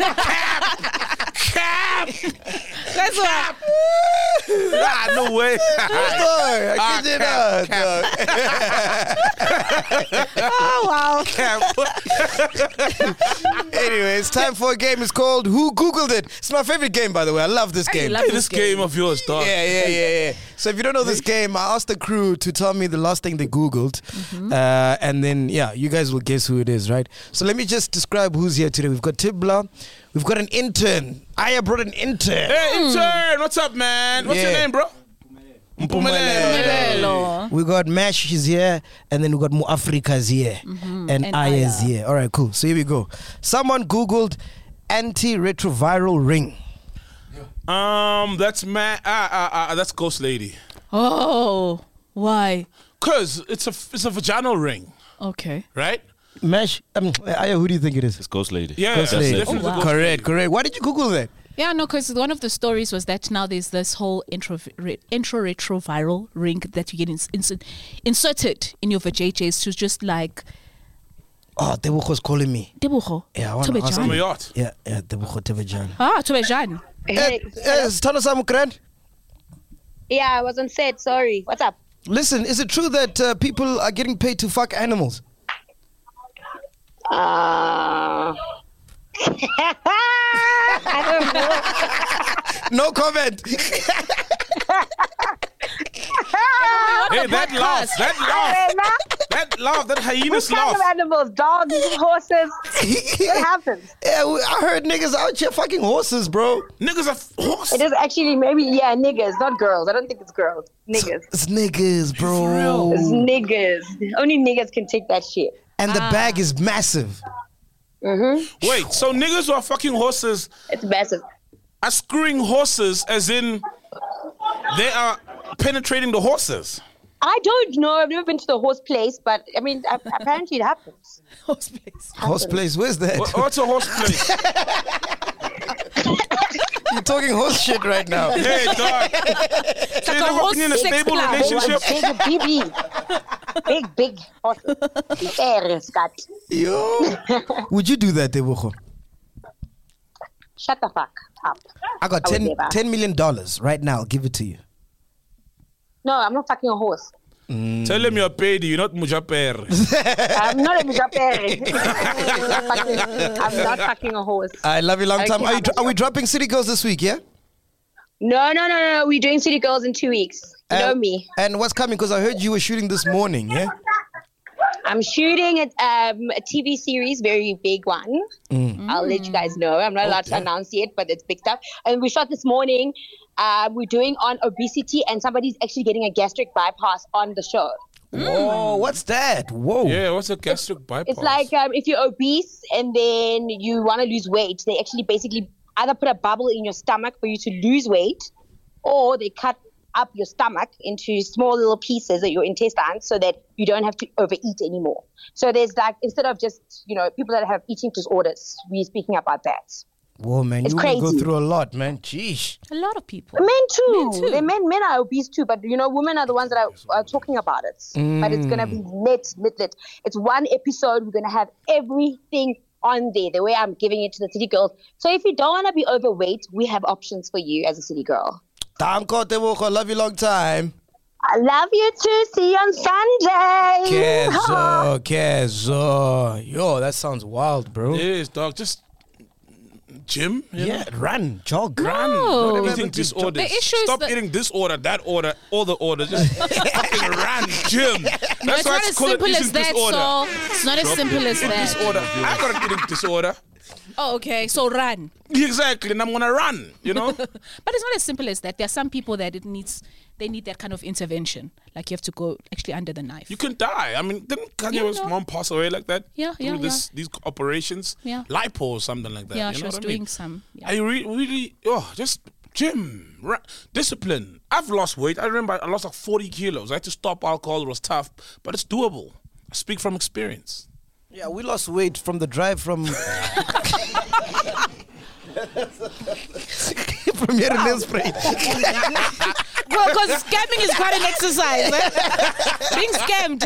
Cap. That's what. No way. I kid you not, dog. Oh wow. Anyway, it's time for a game. It's called Who Googled It? It's my favorite game, by the way. I love this game. love This game of yours, dog. Yeah. So if you don't know this game, I asked the crew to tell me the last thing they Googled. And then, you guys will guess who it is, right? So let me just describe who's here today. We've got Tibla. We've got an intern. Aya brought an intern. Hey, intern. What's up, man? What's your name, bro? Mpumelelo. We got Mash, he's here, and then we got Mu Africa's here, and Aya's here. All right, cool. So here we go. Someone Googled antiretroviral ring. That's that's Ghost Lady. Oh, why? Cause it's a vaginal ring, Okay. right? Mash, Aya, who do you think it is? It's Ghost Lady. Yeah, Ghost that's Lady. definitely Oh, wow. Ghost Lady. Correct. Why did you Google that? Yeah, no, because one of the stories was that now there's this whole intraretroviral ring that you get inserted in your vajayjays to just like. Oh, Tebucho's calling me. Tebucho. Yeah, I want to ask On my Tobejane. yacht. Yeah, Tebucho Tebejana. Tobejane. Tana Samukran. Yeah, I was on set. Sorry. What's up? Listen, is it true that people are getting paid to fuck animals? I don't know. No comment. Hey, that laugh, that hyena's What kind laugh. of animals? Dogs, horses? What happens? Yeah, I heard niggas out here fucking horses, bro. Niggas are horse. It is actually maybe, niggas, not girls. I don't think it's girls. Niggas. It's niggas, bro. It's niggas. Only niggas can take that shit. And the bag is massive. Wait, so niggas who are fucking horses It's massive. are screwing horses as in they are penetrating the horses. I don't know. I've never been to the horse place, but I mean, apparently it happens. Horse place. Horse place, where's that? What's a horse place? You're talking horse shit right now. Hey, dog. So you're a horse in a sex stable club. relationship? Big horses. Very Scott. Yo. Would you do that, Tebogo? Shut the fuck up. I got I would never. $10 million right now. I'll give it to you. No, I'm not fucking a horse. Tell him you're paid, you're not mujaper. I'm not a Mujapere. I'm not fucking a horse. I love you long time. Okay. Are we dropping City Girls this week, yeah? No. We're doing City Girls in 2 weeks. You know me. And what's coming? Because I heard you were shooting this morning, yeah? I'm shooting a TV series, very big one. I'll let you guys know. I'm not allowed to announce yet, but it's big stuff. And we shot this morning. We're doing on obesity, and somebody's actually getting a gastric bypass on the show. Whoa, what's that? Whoa. Yeah, what's a gastric bypass? It's like if you're obese and then you want to lose weight, they actually basically either put a bubble in your stomach for you to lose weight, or they cut up your stomach into small little pieces of your intestines so that you don't have to overeat anymore. So there's like, instead of just, people that have eating disorders, we're speaking about that. Whoa, man. It's You will go crazy. through a lot, man. Jeez. A lot of people. Men too. Men too. Men are obese too, but women are the ones that are talking about it. But it's gonna be lit. It's one episode. We're gonna have everything on there, the way I'm giving it to the city girls. So if you don't want to be overweight, we have options for you as a city girl. Danko, Tebogo. Love you long time. I love you too. See you on Sunday. Kezo. Yo, that sounds wild, bro. Yes, dog. Just gym. you know? Yeah, run, jog. Run. No. Not eating disorders. The issue is Stop that- eating this order, that order, all the orders. Just fucking run, gym. No, it's why not as called simple eating as that, disorder. so it's not as simple as Eating that. disorder. I got an eating disorder. Oh, okay. So run. Exactly, and I'm gonna run. But it's not as simple as that. There are some people that they need that kind of intervention. Like you have to go actually under the knife. You can die. I mean, didn't Yeah, Kanye's no. mom pass away like that? Yeah, Through these operations? Yeah. Lipo or something like that. Yeah, you she know was what I doing mean? some. Yeah. I really, just gym, discipline. I've lost weight. I remember I lost like 40 kilos. I had to stop alcohol. It was tough, but it's doable. I speak from experience. Yeah, we lost weight from the drive from from here to Nelspruit. Well, because scamming is quite an exercise. Being scammed,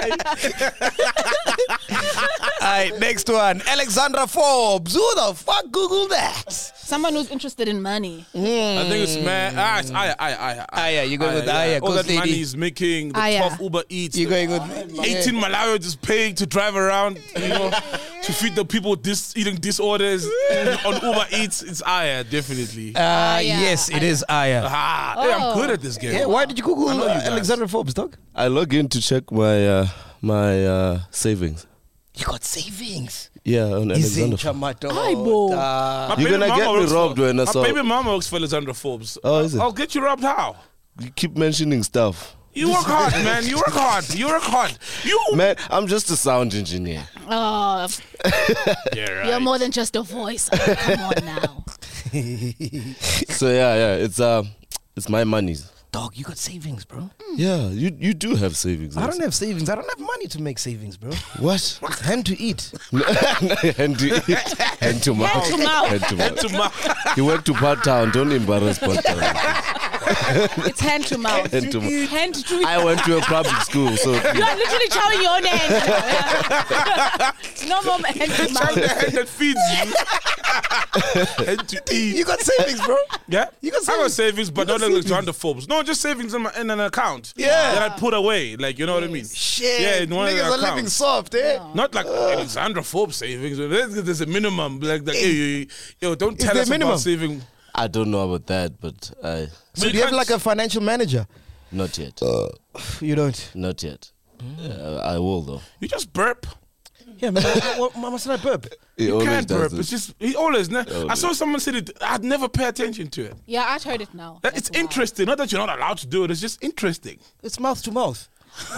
All right, next one. Alexandra Forbes. Who the fuck Googled that? Someone who's interested in money. I think it's man. It's Aya, you going with Aya, All that Ghost money Lady. is making the Aya. 12 Uber Eats. You going with 18 Malawi just paying to drive around, to feed the people with eating disorders on Uber Eats. It's Aya, definitely. Yes, it is Aya. Hey, I'm good at this game. Yeah, why did you Google know you guys. Alexandra Forbes, dog? I log in to check my my savings. You got savings. Yeah, on He's in Alexander. Chamato. Aibo. My You're baby gonna mama get me works robbed when I My saw- baby mama works for Alexandra Forbes. Oh, is it? I'll get you robbed how? You keep mentioning stuff. You work hard, man. You work hard. You work hard. Man, I'm just a sound engineer. Oh, Yeah, right. you're more than just a voice. Oh, come on now. So yeah, it's my money. Dog, you got savings, bro. Yeah, you do have savings. I don't have savings. I don't have money to make savings, bro. What? Hand to eat. Hand to eat. Hand to mouth. Hand to mouth. Hand to mouth. To my- He went to Part Town. Don't embarrass Part Town. It's hand to mouth. Hand to mouth. Hand to I went to a public school, so You are literally chowing your own hand. No more hand to Trying mouth. the hand that feeds you. And to eat. You got savings, bro. Yeah, You got I got savings. savings, but You not got like savings. Alexandra Forbes. No, just savings in an account. Yeah. that I put away. Like, you know what I mean? Shit. Yeah, in one of Niggas the are living accounts. soft, eh? Not like Alexandra Forbes savings. There's a minimum. Like yo, don't tell there us minimum? about saving. I don't know about that, but I. So do you have like a financial manager? Not yet. You don't? Not yet. I will though. You just burp. Yeah, man. Why must I burp? He You always can't does burp. this. It's just he always. I saw someone said it. I'd never pay attention to it. Yeah, I heard it now. It's interesting. Not that you're not allowed to do it. It's just interesting. It's mouth to mouth.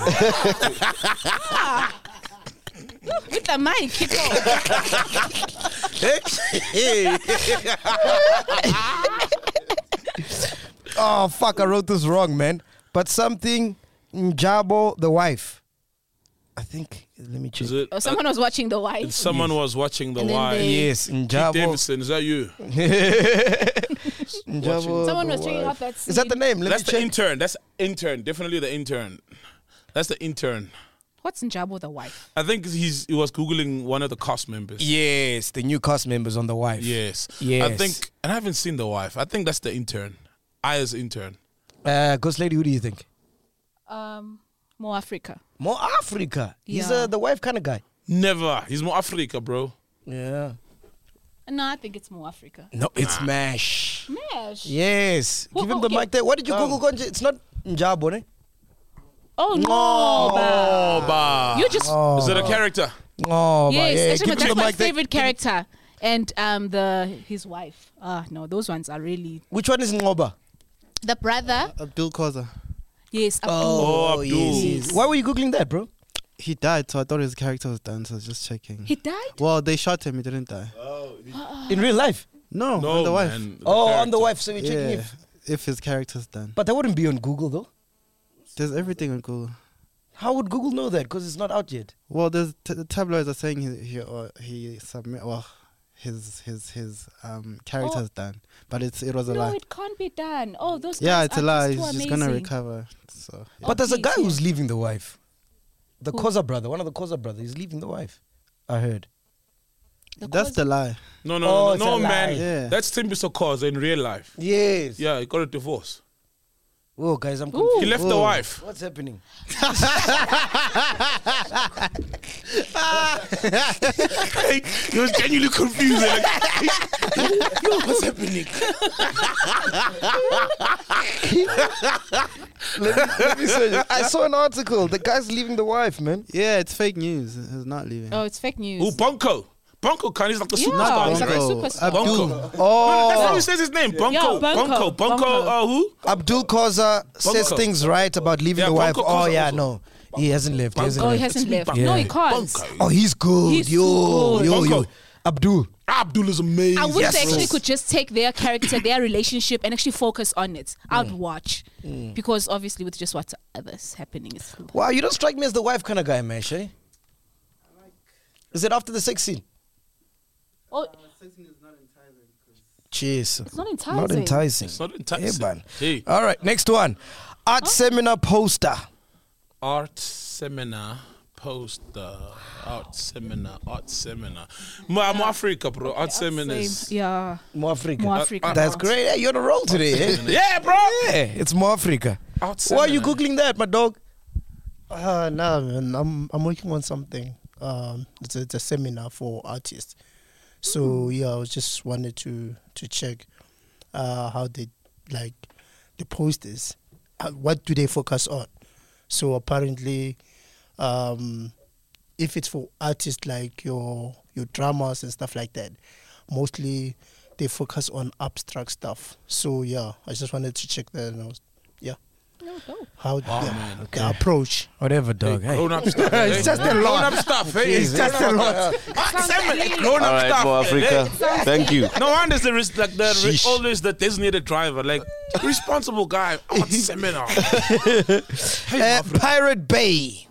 With the mic, keep going. Oh, fuck. I wrote this wrong, man. But something Njabo, the wife. I think, let me check. Is it? Oh, someone was watching The Wife. Someone was watching The And then Wire. they- Yes, Pete Njabo. Davidson, is that you? Njabo, Someone the was checking wife. out that scene. Is that the name? Let That's me the check. intern. That's intern. Definitely the intern. That's the intern. What's Njabo, the wife? I think he was googling one of the cast members. Yes, the new cast members on the wife. Yes. Yes. I think, and I haven't seen The Wife. I think that's the intern. Aya's intern. Ghost Lady, who do you think? More Africa. More Africa. He's Yeah. the wife kind of guy. Never. He's more Africa, bro. Yeah. No, I think it's more Africa. No, it's MASH. Mesh. Yes. Who- Give him the okay. mic there. What did you Google? Konje? It's not Njabo, ne? Oh no. Oh, bah. You just Is it a character? Oh, yes. yeah. Actually, Give him that's the my mic there. favorite character, and his wife. No, those ones are really Which one is Ngoba? the brother. Abdul Koza. Yes. Oh, Abdul. yes. Why were you Googling that, bro? He died, so I thought his character was done, so I was just checking. He died. Well, they shot him, he didn't die. In real life? No, No, on the wife. man, Oh, on character. the wife. So you're Yeah, checking if his character's done. But that wouldn't be on Google, though. There's everything on Google. How would Google know that? Because it's not out yet. Well, there's the tabloids are saying he submit. Well, his character's done, but it was a No, lie. it can't be done. Oh, those Yeah, guys it's a are lie. just too He's gonna amazing. recover. So yeah. But there's a please, guy yeah. who's leaving the wife. The Koza brother, one of the Koza brothers, he's leaving the wife. I heard. that's the lie. No, Oh, it's a no, lie. man. Yeah. That's Timbiso Cause in real life. Yes. Yeah, he got a divorce. Oh, guys, I'm He confused. left the wife. What's happening? He was genuinely confused. Like, yo, what's happening? Let me say this. I saw an article. The guy's leaving the wife, man. Yeah, it's fake news. He's not leaving. Oh, it's fake news. Oh, Bonko. Bonko Khan is like the Yeah, superstar, he's like a right? superstar. Bonko. Oh, That's how he says his name. Bonko. Yeah, Bonko. Bonko. Who? Abdul Koza says Bonko. things right about leaving Yeah, the wife. Bonko Oh, Koza yeah, also. no. He hasn't left. He hasn't Oh, he left. hasn't left. Yeah. No, he can't. Bonko. Oh, he's good. He's yo, too good. yo, yo. Bonko. Abdul. Abdul is amazing. I wish Yes. they actually could just take their character, their relationship, and actually focus on it. I'd watch. Because obviously with just what's others happening is Wow, you don't strike me as the wife kind of guy, man, eh? Is it after the sex scene? Oh, Jeez. it's not enticing. Not enticing. It's not enticing. Yeah, man. Hey. All right, next one. Art seminar poster. Art seminar poster. Art seminar. More Africa, bro. Art seminars. Same. Yeah. More Africa. More Africa. That's great. Hey, you're on a roll today, eh? Yeah, bro. Yeah, it's more Africa. Art Why are you seminar. Googling that, my dog? No, man. I'm working on something. It's a seminar for artists. So yeah, I was just wanted to check how they like the posters. What do they focus on? So apparently, if it's for artists like your dramas and stuff like that, mostly they focus on abstract stuff. So yeah, I just wanted to check that. And I was, yeah. How the approach. Whatever, dog. Hey. Grown up stuff. It's just a lot. Grown up stuff. Hey, It's just a lot. Grown All up right, stuff. more Africa. Thank you. No wonder there's always the designated driver, like responsible guy. Art seminar. Pirate Bay.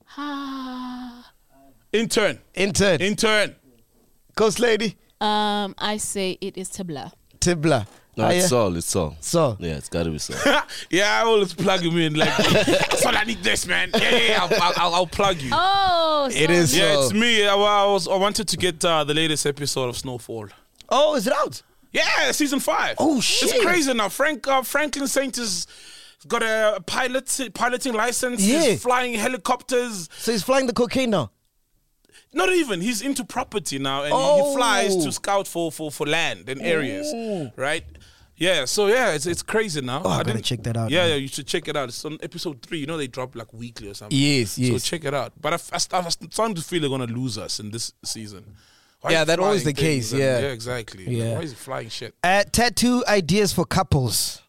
Intern. Intern. Ghost Lady. I say it is Tibla. Tibla. No, it's Saul. It's Saul. Saul. Yeah, it's got to be Saul. Yeah, I always plug him in. Like, Saul, I need this, man. Yeah, I'll plug you. Oh, It is Yeah, Saul. it's me. I wanted to get the latest episode of Snowfall. Oh, is it out? Yeah, season 5. Oh, shit. It's crazy now. Franklin Saint has got a piloting license. Yeah. He's flying helicopters. So he's flying the cocaine now. Not even. He's into property now, and Oh. he flies to scout for land and areas, right? Yeah, so yeah, it's crazy now. Oh, I gotta didn't- check that out, Yeah, man. yeah, you should check it out. It's on episode 3. You know they drop like weekly or something. Yes, So yes. check it out. But I'm starting to feel they're gonna lose us in this season. Why Yeah, is he that always flying the case, things? yeah. Yeah, exactly. Yeah. Like, why is he flying shit? Tattoo ideas for couples.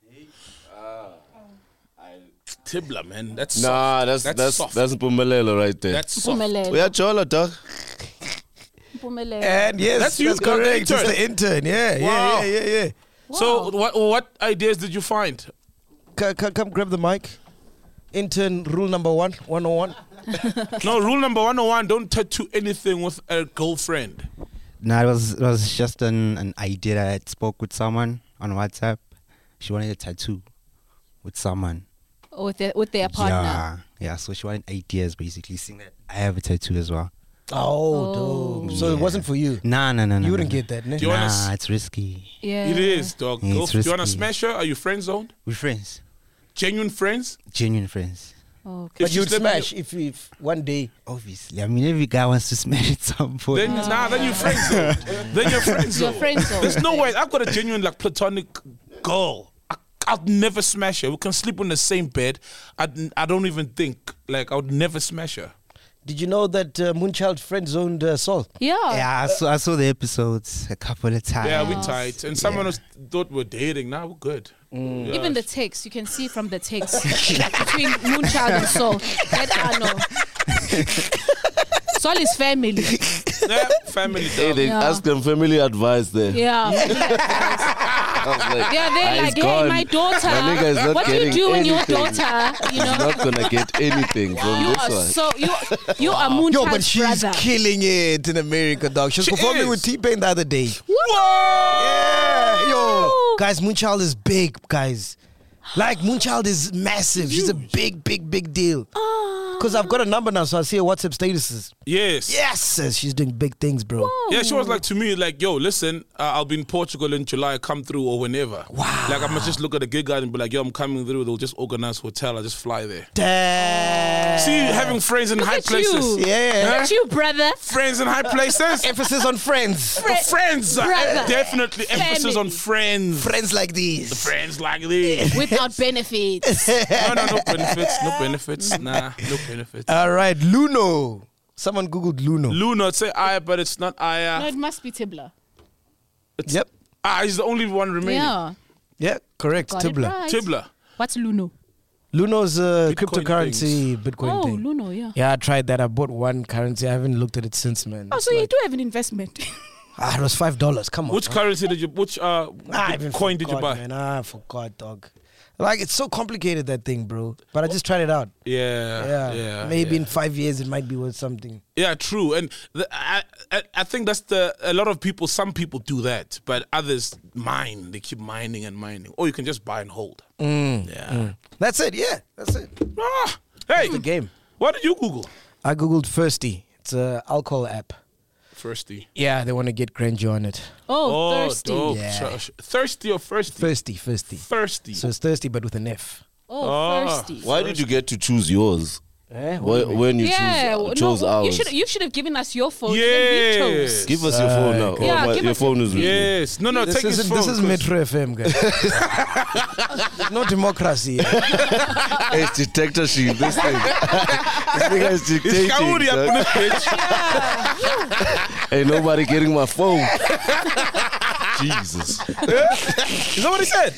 Tibbler, man. That's Nah, soft. that's soft. Mpumelelo right there. That's soft. Mpumelelo. We are Chola, dog. Mpumelelo. And yes, That's you, that's girl, the correct. It's intern. the intern. Yeah, Wow. yeah. So what ideas did you find? Come grab the mic. Intern rule number 101. No, rule number 101: don't tattoo anything with a girlfriend. No, it was just an idea that I spoke with someone on WhatsApp. She wanted a tattoo with someone. With their partner. Yeah. So she wanted ideas, basically, seeing that I have a tattoo as well. Oh, dope. So it wasn't for you. Nah. You wouldn't get that, ne? Do you wanna Nah, it's risky. Yeah. It is, dog. Yeah, Go it's do you want to risky. smash her? Are you friend zoned? We're friends, Genuine friends? genuine friends. Okay. But she you'd slept with smash if one day. Obviously, I mean, every guy wants to smash at some point. Then you're friend zoned. Then you're friend You're zoned. friend zone. There's no way. I've got a genuine like platonic girl. I'd never smash her. We can sleep on the same bed. I don't even think like I would never smash her. Did you know that Moonchild friend zoned Saul? Yeah. Yeah, I saw the episodes a couple of times. Yeah, we tight. And someone else thought we're dating. Now we're good. Yeah. Even the text, you can see from the text like between Moonchild and Saul that I know. Saul is family. Yeah, family Hey, dog. they Yeah. ask them family advice there. Yeah. I was like, Yeah, they're "Ah, like, he's hey, gone. my daughter, My nigga is not what do you getting do when your anything. daughter, you He's know, not gonna get anything from you this are one. so, you are Yo, but Moonchild's she's brother. killing it in America, dog. She was She performing is. with T-Pain the other day. Whoa! Yeah, yo, guys, Moonchild is big, guys. Like Moonchild is massive. She's a big deal. Because I've got a number now, so I see her WhatsApp statuses. Yes. Yes, says she's doing big things, bro. Yeah, she was like to me, like, yo, listen, I'll be in Portugal in July, come through or whenever. Wow. Like, I must just look at the gig guide and be like, yo, I'm coming through. They'll just organize hotel. I just fly there. Damn. See, having friends in high at places. you. Yeah. Huh? Look at you, brother. Friends in high places. Emphasis on friends. Friends. Brother. Definitely emphasis Family. on friends. Friends like these. Friends like this. Without benefits. No benefits. No benefits. Nah, no benefits. All right, Luno. Someone Googled Luno. Luna, say Aya, but it's not Aya. No, it must be Tibbler. It's, Yep. He's the only one remaining. Yeah. Yeah, correct. Got it Tibbler. right. Tibbler. What's Luno? Luno's a Bitcoin cryptocurrency Bitcoin Oh, thing. Luno, yeah. Yeah, I tried that. I bought one currency. I haven't looked at it since, man. Oh, It's so you like- do have an investment. it was $5. Come on. Which currency did you, which I even coin did you forgot, buy? Man. I forgot, dog. Like, it's so complicated, that thing, bro. But I just tried it out. Yeah. Maybe yeah. in 5 years it might be worth something. Yeah, true. And I think that's a lot of people, some people do that, but others mine. They keep mining and mining. Or you can just buy and hold. Yeah. That's it, yeah. That's it. Ah, hey, The game. what did you Google? I Googled Firsty. It's an alcohol app. Firsty. Yeah, they want to get Grandeur on it. Oh, thirsty. dope. Yeah. Thirsty or firsty? Firsty. Thirsty. So it's thirsty, but with an F. Oh, thirsty. Why did you get to choose yours? Eh? What do you mean? When you Yeah, chose no, ours? you should have given us your phone. Then we chose. Yes. Give us your phone now. Yeah, Oh, give your us phone is with you. Yes. No, This take his phone. this is 'cause- Metro FM, guys. No democracy. It's dictatorship. This thing. This nigga is It's dictating. Kauri up in dog. this bitch. Ain't nobody getting my phone. Jesus. Is that what he said?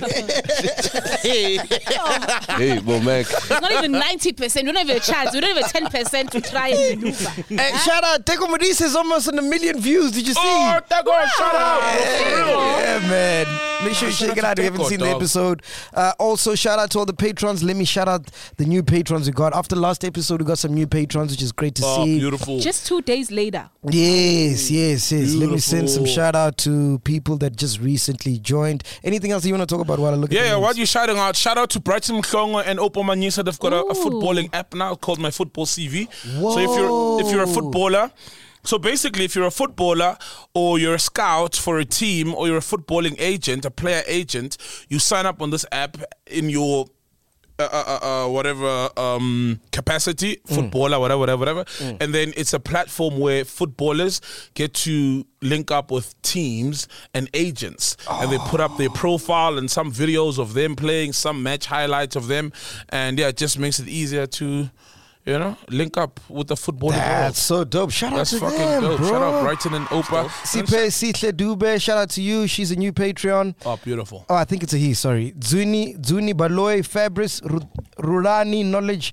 Hey, well, Mac. It's not even 90%. We don't have a chance. We don't have a 10% to try and maneuver. Hey, shout out. Teko Modise is almost on 1 million views. Did you see? Oh, Tago, shut up. Yeah, man. Make sure you check it out if you haven't seen the episode. Also, shout out to all the patrons. Let me shout out the new patrons we got. After last episode, we got some new patrons, which is great to Oh, see. beautiful. Just 2 days later. Yes. Let me send some Beautiful. shout out to people that just recently joined. Anything else you want to talk about while I look at Yeah, the what names? you shouting out? Shout out to Brighton Mhlongo and Opo Manyisa. They've got a Ooh. footballing app now called My Football CV. So if you're a footballer, so basically if you're a footballer or you're a scout for a team or you're a footballing agent, a player agent, you sign up on this app in your whatever capacity, footballer, whatever. And then it's a platform where footballers get to link up with teams and agents, and they put up their profile and some videos of them playing, some match highlights of them, and yeah, it just makes it easier to, you know, link up with the football world. That's so dope. Shout out That's to fucking them, dope. bro. Shout out Brighton and Oprah. Sihle Dube, shout out to you. She's a new Patreon. Oh, beautiful. Oh, I think it's a he, sorry. Zuni Baloy, Fabrice, Rulani, Knowledge,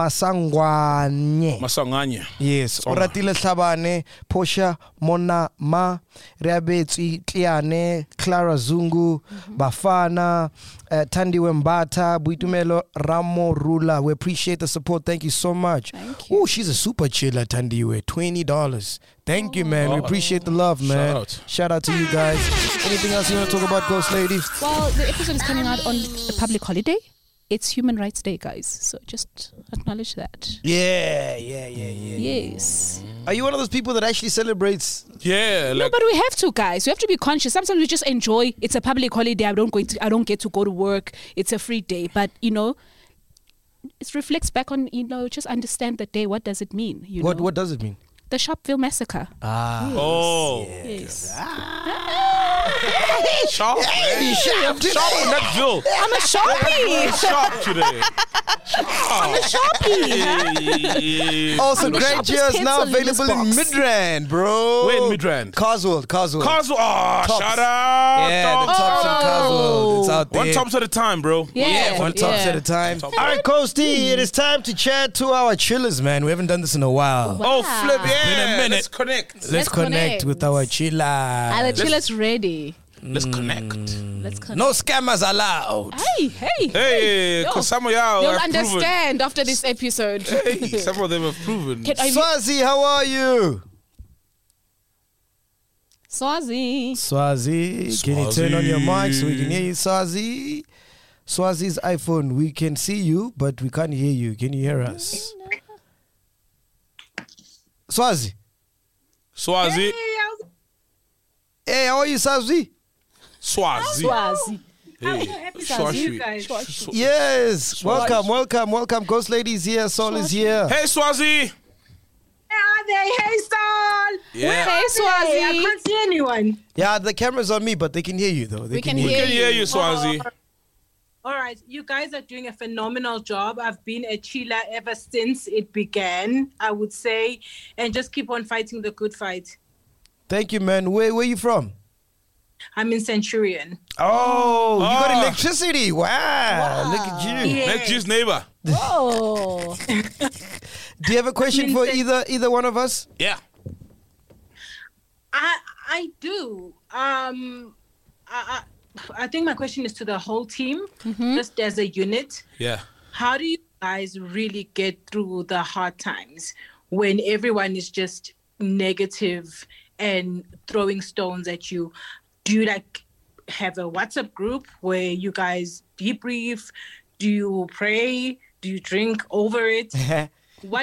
Masanganye. Yes. Oratile Tlhabane, Posha, Mona Ma, Reabetsi, Tliane, Clara Zungu, Bafana, Tandi Wembata, Buitumelo, Ramo Rula. We appreciate the support. Thank you so much. Thank you. Oh, she's a super chiller, Tandiwe. $20. Thank you, man. We appreciate the love, man. Shout out to you guys. Anything else you want to talk about, Ghost Lady? Well, the episode is coming out on a public holiday. It's Human Rights Day, guys. So just acknowledge that. Yeah. Yes. Are you one of those people that actually celebrates? Yeah. No, but we have to, guys. We have to be conscious. Sometimes we just enjoy. It's a public holiday. I don't get to go to work. It's a free day. But you know, it reflects back on, you know, just understand the day. What does it mean? What does it mean? The Sharpeville massacre. Ah. Oh. Yes. Sharp. Hey, sharp today. Sharp in that Ville. I'm a Sharpie. Sharp today. I'm a Sharpie. Also, I'm the great sharpest cheers now pencil in this available in box. Midrand, bro. Where in Midrand? Carswell. Carswell. Oh, Tops. shout out. Yeah, the tops in Carswell. It's out there. One tops at a time, bro. One tops at a time. All right, Coasty, it is time to chat to our chillers, man. We haven't done this in a while. Oh, flip, yeah. Been a minute. Let's connect. Let's connect with our chillers. Are the chillers ready? Let's connect. Let's connect. No scammers allowed. Hey, because some of y'all You'll have understand after this episode. Hey, some of them have proven. Swazi, how are you? Swazi. Can you turn on your mic so we can hear you, Swazi? Swazi's iPhone, we can see you, but we can't hear you. Can you hear us? Swazi. Hey, how are you, Swazi? Swazi. Hey, Swazi. Yes, welcome. Ghost Lady is here, Soul is here. Hey, Swazi. Hey, Sol. Yeah. Hey, Swazi. I can't see anyone. Yeah, the camera's on me, but they can hear you, though. We can hear you, Swazi. All right, you guys are doing a phenomenal job. I've been a chiller ever since it began, I would say, and just keep on fighting the good fight. Thank you, man. Where are you from? I'm in Centurion. Oh, you got electricity. Wow. Look at you. Yes. Next year's neighbor. Oh. Do you have a question for either one of us? Yeah. I do. I think my question is to the whole team, just as a unit. Yeah. How do you guys really get through the hard times when everyone is just negative and throwing stones at you? Do you have a WhatsApp group where you guys debrief? Do you pray? Do you drink over it? What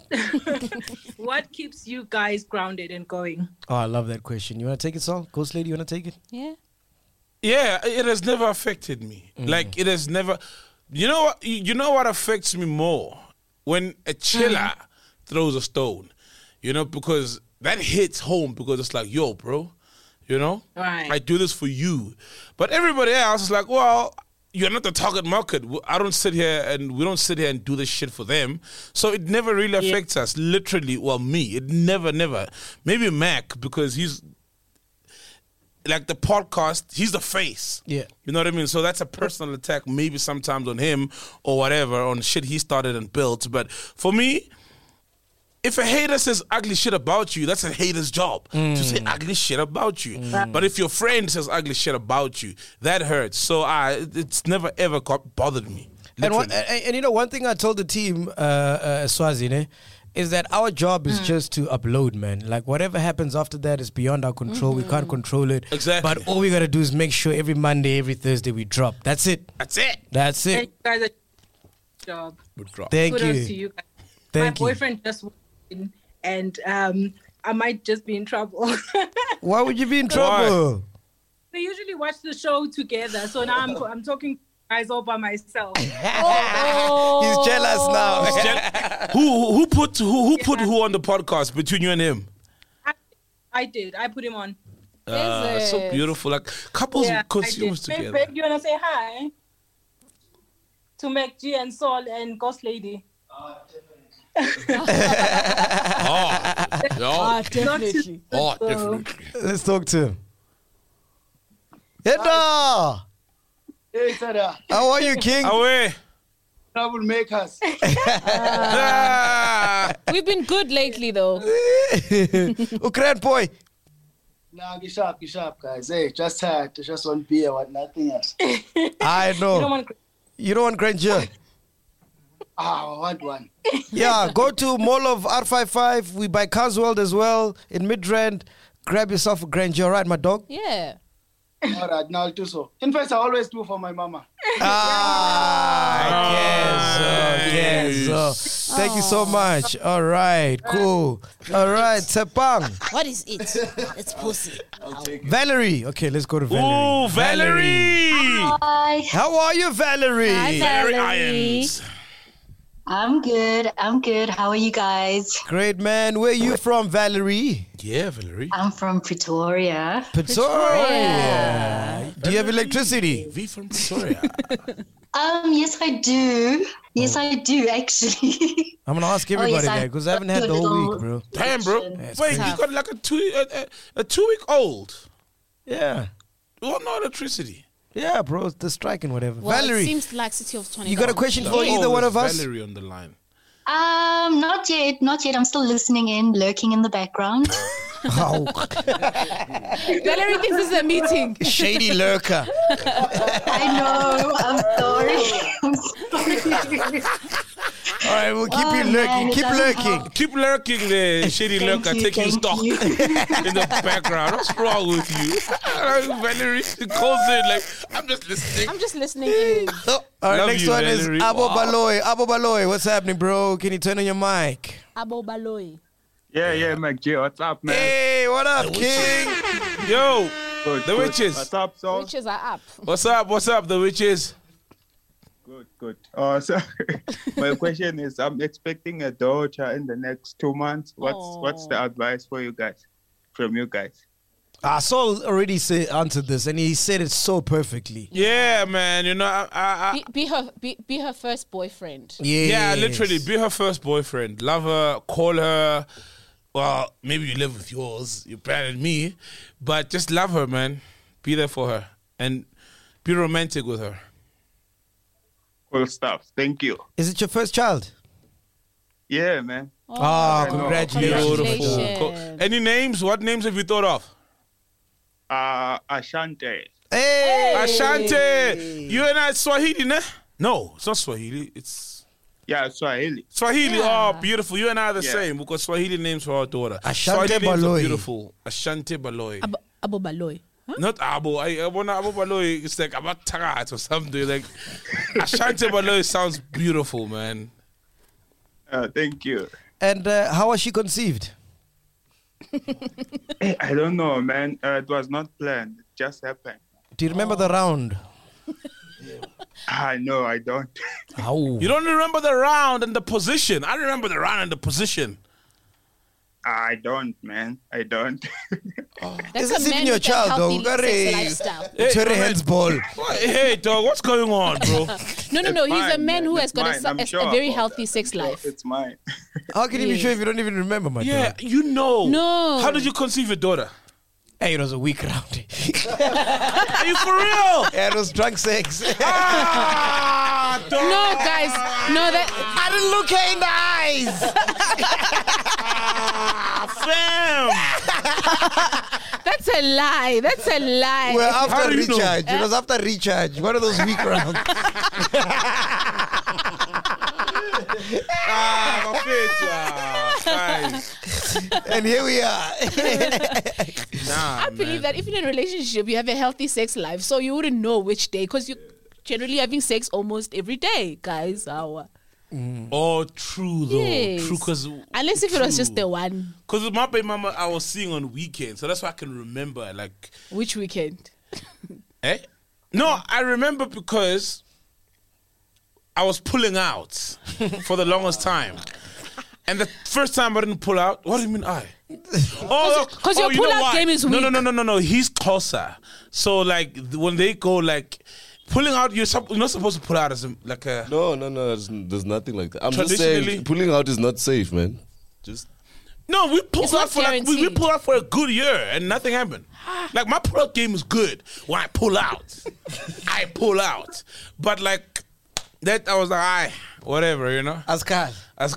keeps you guys grounded and going? Oh, I love that question. You want to take it, Saul? Ghost Lady, you want to take it? Yeah. Yeah, it has never affected me. Like, it has never... You know what? You know what affects me more? When a chiller throws a stone. You know, because that hits home, because it's like, yo, bro, you know? Right. I do this for you. But everybody else is like, well, you're not the target market. I don't sit here and we don't sit here and do this shit for them. So it never really affects us. Literally, well, me. It never. Maybe Mac, because he's... Like the podcast, he's the face. Yeah. You know what I mean? So that's a personal attack, maybe sometimes on him or whatever, on shit he started and built. But for me, if a hater says ugly shit about you, that's a hater's job to say ugly shit about you. But if your friend says ugly shit about you, that hurts. So it's never ever bothered me. And you know, one thing I told the team, Swazi, is that our job is just to upload, man. Like, whatever happens after that is beyond our control. We can't control it. Exactly. But all we got to do is make sure every Monday, every Thursday we drop. That's it. That's it. And you guys are job. Thank Kudos you. to you guys. Thank My you. boyfriend just walked in, and I might just be in trouble. Why would you be in trouble? We usually watch the show together, so now I'm talking guys all by myself. He's jealous now. Who put who on the podcast between you and him? I did. I put him on. So beautiful. Like couples consumes I did. together. Babe, you wanna say hi to MacG and Saul and Ghost Lady? Definitely. Definitely. Let's talk to him. Heda! Hey, Sada. How are you, King? Away. Troublemakers. We've been good lately, though. Ukraine boy. Nah, get sharp, guys. Hey, just tired. Just one beer, what? Nothing else. I know. You don't want Granger? I want one. Yeah, go to Mall of R55. We buy Casworld as well in Midrand. Grab yourself a Granger, all right, my dog? Yeah. All right, now I'll do so. In fact, I always do for my mama. Yes. Thank you so much. All right, cool. All right, Tepang. What is it? It's pussy. Valerie. Okay, let's go to Valerie. Oh, Valerie. Hi. How are you, Valerie? Hi, Valerie Valerie. Irons. I'm good. How are you guys? Great, man. Where are you from, Valerie? Yeah, Valerie. I'm from Pretoria. Pretoria. Do you have electricity? V from Pretoria. Yes, I do. Yes, I do, actually. I'm going to ask everybody I that because I haven't had the whole week, bro. Damn, bro. That's Wait, crazy. you got like a 2-week-old. Yeah. Well, no electricity. Yeah, bro. The strike and whatever. Well, Valerie. it seems like City of 20. You got a question for either one of us? Valerie on the line. Not yet. I'm still listening in, lurking in the background. Oh. Valerie thinks this is a meeting. Shady lurker. I know. I'm sorry. All right, we'll keep you lurking. Man, Keep lurking. Keep lurking there, shady Thank lurker, you, taking thank stock you. in the background. What's wrong with you? Valerie calls in like, I'm just listening. I'm just listening in. All right, Love next you, one Valerie. is Abo Wow. Baloy. Abo Baloy, what's happening, bro? Can you turn on your mic? Abo Baloi. Yeah, MacG, what's up, man? Hey, what up, King? Yo, Good, the good. witches. What's up, Saul? Witches are up. What's up, the witches? Good. So my question is, I'm expecting a daughter in the next 2 months. What's the advice for you guys, from you guys? Saul already answered this, and he said it so perfectly. Yeah, man. You know, I Be her first boyfriend. yeah, literally, be her first boyfriend. Love her, call her. Well, maybe you live with yours. You're better than me, but just love her, man. Be there for her and be romantic with her. Cool stuff. Thank you. Is it your first child? Yeah, man. Congratulations. Beautiful. Cool. Any names? What names have you thought of? Ashante. Hey, Ashante. You and I Swahili, ne? No, it's not Swahili. It's Swahili. Swahili. Yeah. Oh, beautiful. You and I are the Yeah. same because Swahili names for our daughter. Ashante Swahili names are Baloy. beautiful. Ashante Baloy. Abo Baloi. Not Abo. I want Abo Baloy. It's like about Tarat or something. Like Ashante Baloy sounds beautiful, man. Thank you. And how was she conceived? Hey, I don't know, man. It was not planned. It just happened. Do you remember the round? No, I don't. Oh. You don't remember the round and the position. I remember the round and the position. I don't, man. I don't. That's Is this a man even your with a child, healthy though? sex lifestyle. It's very handsball. Hey, dog, what's going on, bro? No. It's He's a mine, man who has It's got mine. I'm a sure very about healthy that. sex life. It's mine. How can you be Yes. sure if you don't even remember, my Yeah, dog? you know. No. How did you conceive your daughter? Hey, it was a weak round. Are you for real? Yeah, it was drunk sex. Ah, dog. No, guys. No, that. I didn't look her in the eyes. Fam. That's a lie. That's a lie. Well, How after do you know? recharge. It was after recharge. One of those weak rounds. My face, guys. And here we are. Nah, I believe that if you're in a relationship, you have a healthy sex life, so you wouldn't know which day because you're generally having sex almost every day, guys. Oh, true though. Yes. True, because Unless if it was just the one. Because with my baby mama, I was seeing on weekends, so that's why I can remember. Like, Which weekend? eh? No, I remember because I was pulling out for the longest time. And the first time I didn't pull out, what do you mean I? Because your pull-out game is weak. No. He's closer. So like when they go like pulling out, you're not supposed to pull out as like a. No. There's nothing like that. I'm just saying pulling out is not safe, man. Just. No, we pulled out for we pulled out for a good year and nothing happened. Like my pull-out game is good. When I pull out, I pull out. But like that, I was like, whatever, you know. Askale.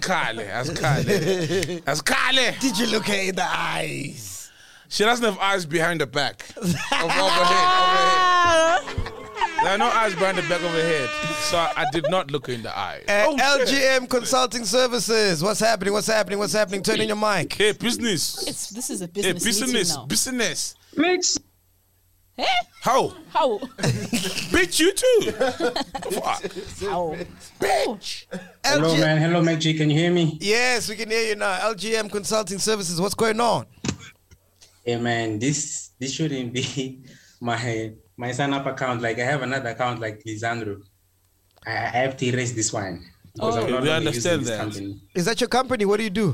Did you look her in the eyes? She doesn't have eyes behind the back. Of her head. There are no eyes behind the back of her head. So I did not look her in the eye. LGM Consulting Services. What's happening? Turn in your mic. Hey, business. This is a business meeting now. Business. Mix. Eh? How? Bitch, you too. How? Bitch. Hello, Magic. Can you hear me? Yes, we can hear you now. LGM Consulting Services. What's going on? Hey, man, this shouldn't be my sign-up account. Like, I have another account like Lisandro. I have to erase this one. Because I'm not we understand using that. this company. Is that your company? What do you do?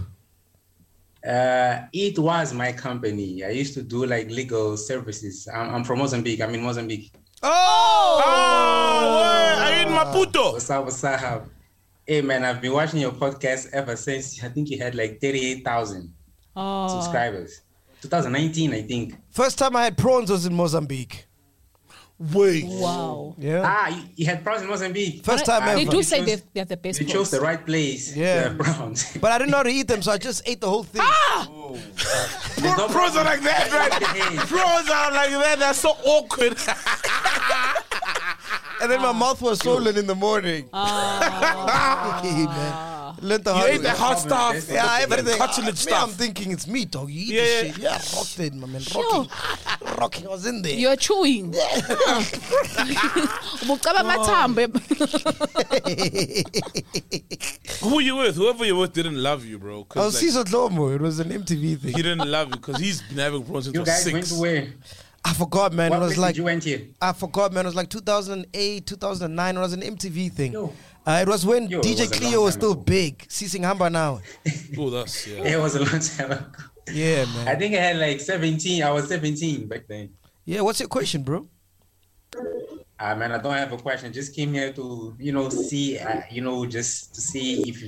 It was my company. I used to do like legal services. I'm from Mozambique. I'm in Mozambique. Oh, are you in Maputo? What's up? Hey, man, I've been watching your podcast ever since. I think you had like 38,000 subscribers. 2019, I think. First time I had prawns was in Mozambique. Wait. Wow. Yeah. You had prawns in Mozambique. First time ever. They do say they're the best. You chose the right place. Yeah. To have prawns. But I didn't know how to eat them, so I just ate the whole thing. Prawns are like that, right? Prawns are like that. That's so awkward. And then my mouth was swollen in the morning. Learned the You hard ate the way. hot stuff. Yeah, everything. Cartilage Me, stuff. I'm thinking it's meat, dog. You eat Yeah, this shit. Yeah, rocked my man. Rocking. I was in there. You're chewing. Bucaba mathambo. Who you with? Whoever you with didn't love you, bro. I was Cesar Lomo. It was an MTV thing. He didn't love you because he's been having prawns since You he was guys 6. went to where? I forgot, man. What It was place like did you went here? I forgot, man. It was like 2008, 2009. It was an MTV thing. It was when It DJ was a long Cleo was time still ago. big. Sising Hamba now. Oh, that's yeah. It was a long time ago. Yeah, man. I think I had like 17. I was 17 back then. Yeah, what's your question, bro? Man, I don't have a question. Just came here to, see, just to see if,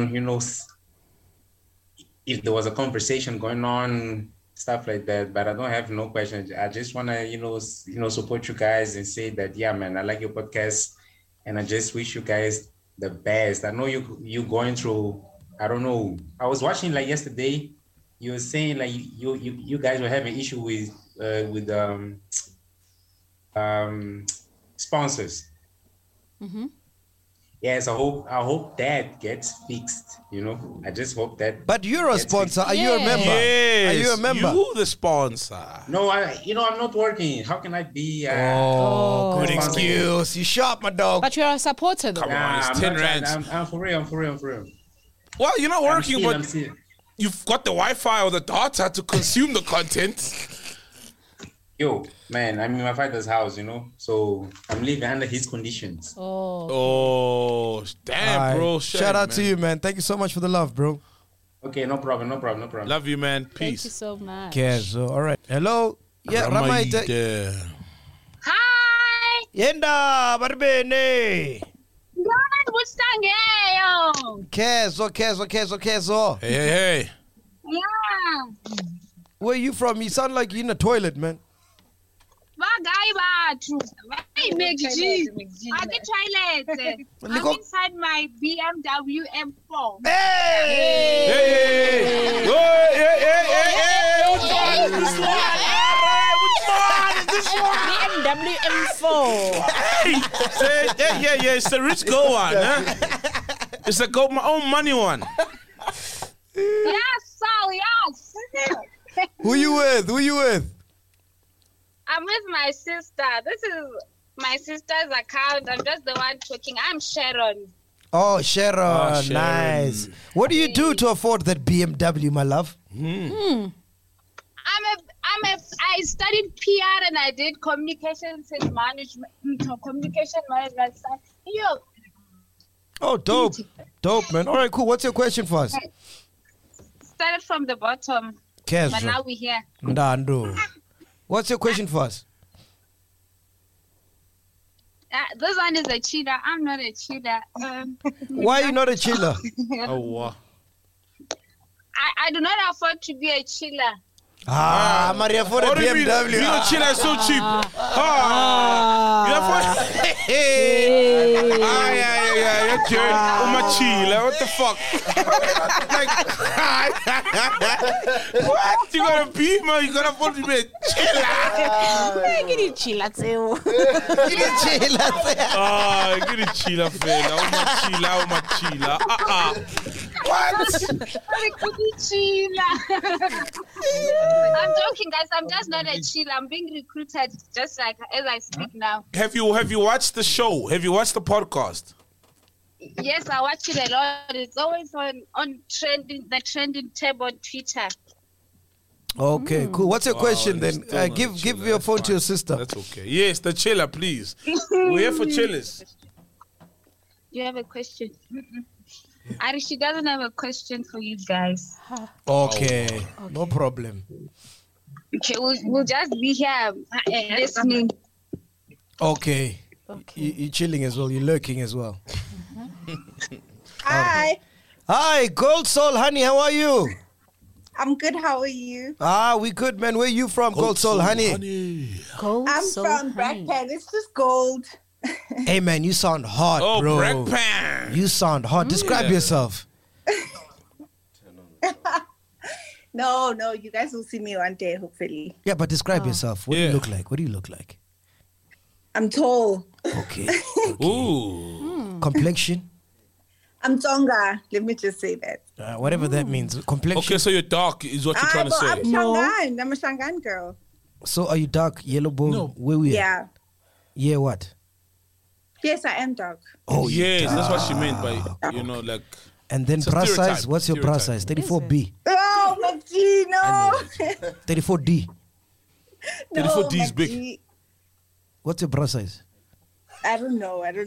if there was a conversation going on, stuff like that. But I don't have no questions. I just want to, support you guys and say that, yeah, man, I like your podcast. And I just wish you guys the best. I know you going through, I don't know. I was watching like yesterday, you were saying like you guys were having issue with sponsors. Mm-hmm. Yes, I hope that gets fixed. I just hope that. But you're a sponsor. Are you a member? Yes, Are you a member? You the sponsor. No, I'm not working. How can I be? Good excuse. You sharp, my dog. But you're a supporter, though. Come on, it's 10 rands. I'm for real. I'm for real. Well, you're not working, I'm but still. you've got the Wi-Fi or the data to consume the content. Yo, man, I'm in my father's house, so I'm living under his conditions. Oh, damn, All right. bro. Shout out to you, man. Thank you so much for the love, bro. Okay, no problem. Love you, man. Thank you Peace. so much. Kezo. All right. Hello. Yeah, Ramaite. Ramaite. Hi. Yenda, barbene. Kezo. Hey. Yeah. Where you from? You sound like you're in the toilet, man. Hey, McG. At the toilet. I'm inside my BMW M4. Hey. Which one? BMW M4. Yeah. It's the rich go one, huh? It's the go my own money one. Yes, so yes. Who you with? I'm with my sister. This is my sister's account. I'm just the one talking. I'm Sharon. Oh, Sharon. Sharon. Nice. What do you do to afford that BMW, my love? I studied PR and I did communications and management. Communication management. Oh, dope. Dope, man. All right, cool. What's your question for us? Started from the bottom, Kesra. but now we're here. Ndando. What's your question for us? This one is a cheater. I'm not a cheater. Why are you not a chiller? Oh, wow. I do not afford to be a chiller. Maria for the What do you mean? BMW. You know, chiller is so cheap. You afford? Yeah. You're good. Chiller. What the fuck? Like, what? You got a Beamer? You got to afford to be a chiller? Get it chiller, too. Get it chiller. Get it chiller, fella. Chiller. What? I'm joking, guys. I'm just not a chill. I'm being recruited just like as I speak now. Have you watched the show? Have you watched the podcast? Yes, I watch it a lot. It's always on the trending tab on Twitter. Okay, cool. What's your question then? Give your phone to your sister. That's okay. Yes, the chiller, please. We're here for chillers. Do you have a question? She doesn't have a question for you guys. Okay. No problem. Okay, we'll just be here listening. Okay. You're chilling as well. You're lurking as well. Hi. Hi, Gold Soul Honey. How are you? I'm good. How are you? We good, man. Where you from, Gold Soul Honey? I'm from Brakpan. It's just gold. Hey, man, you sound hot, bro. Brakpan. You sound hot. Describe yourself. No, you guys will see me one day, hopefully. Yeah, but describe yourself. What do you look like? What do you look like? I'm tall. Okay. Ooh. Complexion? I'm Tonga. Let me just say that. Whatever that means. Complexion. Okay, so you're dark is what you're trying to say. I'm Shangan. I'm a Shangan girl. So are you dark, yellow bone? No. Where we at? Yeah. Yeah, what? Yes, I am dark. Oh, yes, that's what she meant by, like... And then bra size, what's your bra size? 34B. Oh, Maggie, no. 34D. 34D is big. What's your bra size? I don't know what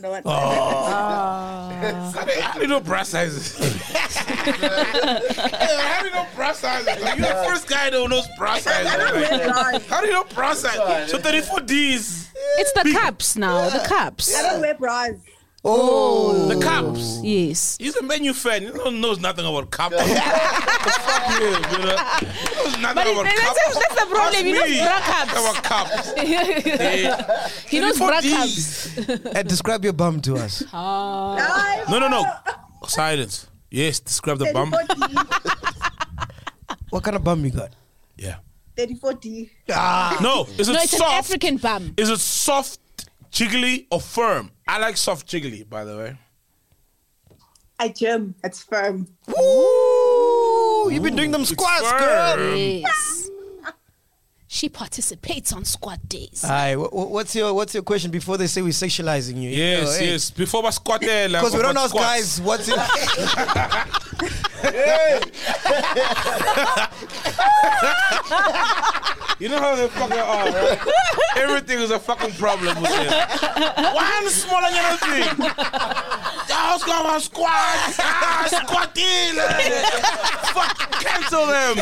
How do you know bra sizes? How do you know bra sizes? Like, you're the first guy that knows bra sizes. How do you know bra sizes? So 34D is... It's the cups now, the cups. I don't wear bras. Oh. The cups. Yes. He's a menu fan. He knows nothing about cups. Fuck him, He knows nothing about cups. That's the problem. He knows bra cups. About cups. He knows bra cups. And describe your bum to us. No. Silence. Yes, describe the bum. What kind of bum you got? Yeah. 34D. No, it's an African bum. Is it soft, jiggly, or firm? I like soft jiggly, by the way. I gym. It's firm. Ooh, you've been doing them squats, girl. Yes. She participates on squat days. Aye, what's your question before they say we're sexualizing you? Yes. Before I squat there, because we don't ask guys what's it. You know how they fucking are, right? Everything is a fucking problem with them. Why am I smaller than anything? I was going on squats. Squatting. Fuck, cancel them.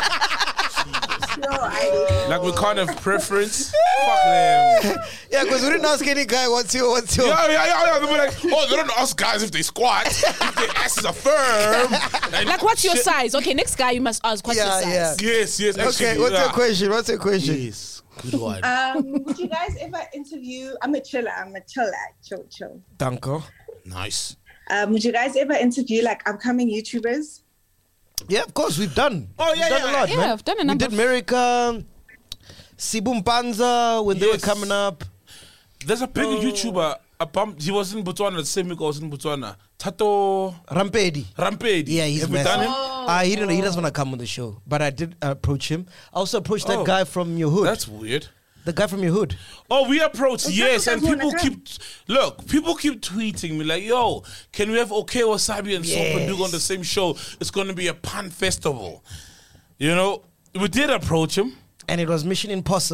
Like we can't have preference. Fuck them. Yeah, because we didn't ask any guy what's your. Yeah. They were like, they don't ask guys if they squat, if their asses are firm. Like, what's your size? Okay, next guy you must ask what's your size. Yeah. Yes. Okay, actually, what's your question? Yes, good one. Would you guys ever interview? I'm a chiller. Chill. Danko. Nice. Would you guys ever interview like upcoming YouTubers? Yeah, of course, we've done. Oh, yeah, we've done a lot, man. I've done a number. We did America, Sibum Panza when they were coming up. There's a big YouTuber. He was in Botswana. The same week I was in Botswana. Tato Rampedi. Yeah, he's Have we done him? He doesn't want to come on the show, but I did approach him. I also approached that guy from your hood. That's weird. The guy from your hood. Oh, we approached, yes, and people keep tweeting me like, yo, can we have OK Wasabi and Sopadug on the same show? It's going to be a pan festival. You know, we did approach him. And it was Mission Impossible.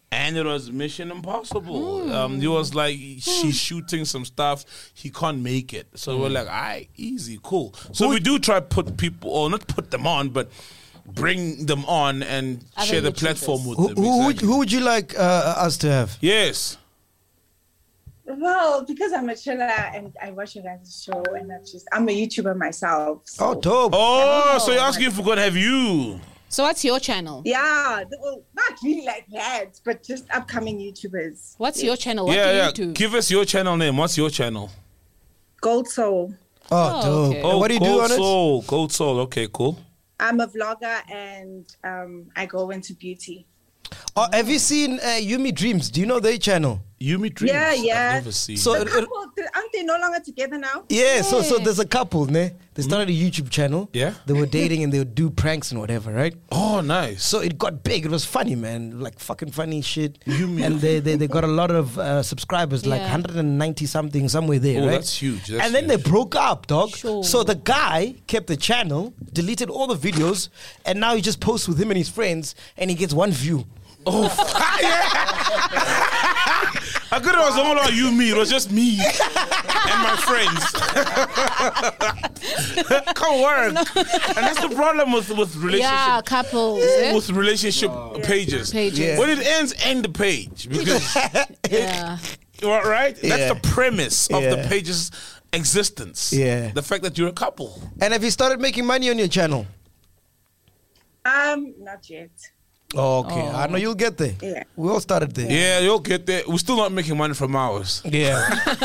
And it was Mission Impossible. He was like, she's shooting some stuff. He can't make it. So we're like, all right, easy, cool. So we do try put people, or not put them on, but bring them on and share the platform with them. Who would you like us to have? Yes. Well, because I'm a chiller and I watch your guys' show, and I'm a YouTuber myself. So. Oh, dope. So you're asking if we're going to have you. So what's your channel? Yeah, well, not really like that, but just upcoming YouTubers. What's your channel? What do you do? Give us your channel name. What's your channel? Gold Soul. Oh, dope. okay. Oh, what do you do on it? Gold Soul. Okay, cool. I'm a vlogger and I go into beauty. Oh, have you seen Yumi Dreams? Do you know their channel? Yumi Dreams? Yeah. I've never seen. So The couple, aren't they no longer together now? Yeah, so there's a couple, ne? They started a YouTube channel. Yeah. They were dating and they would do pranks and whatever, right? Oh, nice. So it got big. It was funny, man. Like fucking funny shit. And they got a lot of subscribers, like 190 something, somewhere there, Oh, right? that's huge. And then they broke up, dog. So the guy kept the channel, deleted all the videos, and now he just posts with him and his friends, and he gets 1 view. Oh, I could have was all about you, me. It was just me and my friends. Can't work. And that's the problem with relationship. Yeah, couples. With relationship pages. Pages. When it ends, end the page. Because, Yeah. right? That's Yeah. the premise of the Yeah. page's existence. Yeah. The fact that you're a couple. And have you started making money on your channel? Not yet. Oh, okay. I know you'll get there. Yeah. We all started there. Yeah, you'll get there. We're still not making money from ours. Yeah.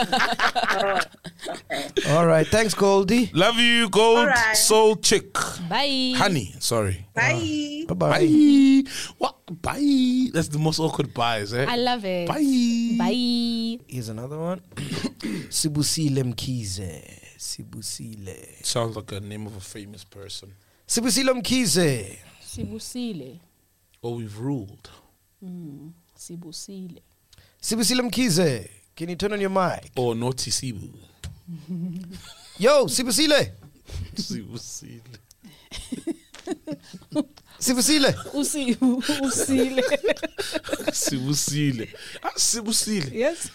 All right. Thanks, Goldie. Love you, Gold All right. Soul Chick. Bye. Honey, sorry. Bye. Bye-bye. Bye. What? Bye. That's the most awkward byes, eh? I love it. Bye. Bye. Here's another one. Sibusile Mkhize. Sibusile. Sounds like a name of a famous person. Sibusile Mkhize. Sibusile. Oh, we've ruled. Sibusile. Sibusile Mkhize. Can you turn on your mic? Oh, Naughty Sibu. Yo, Sibusile. Sibusile. Sibusile. Usile. Sibusile. Sibusile. Yes.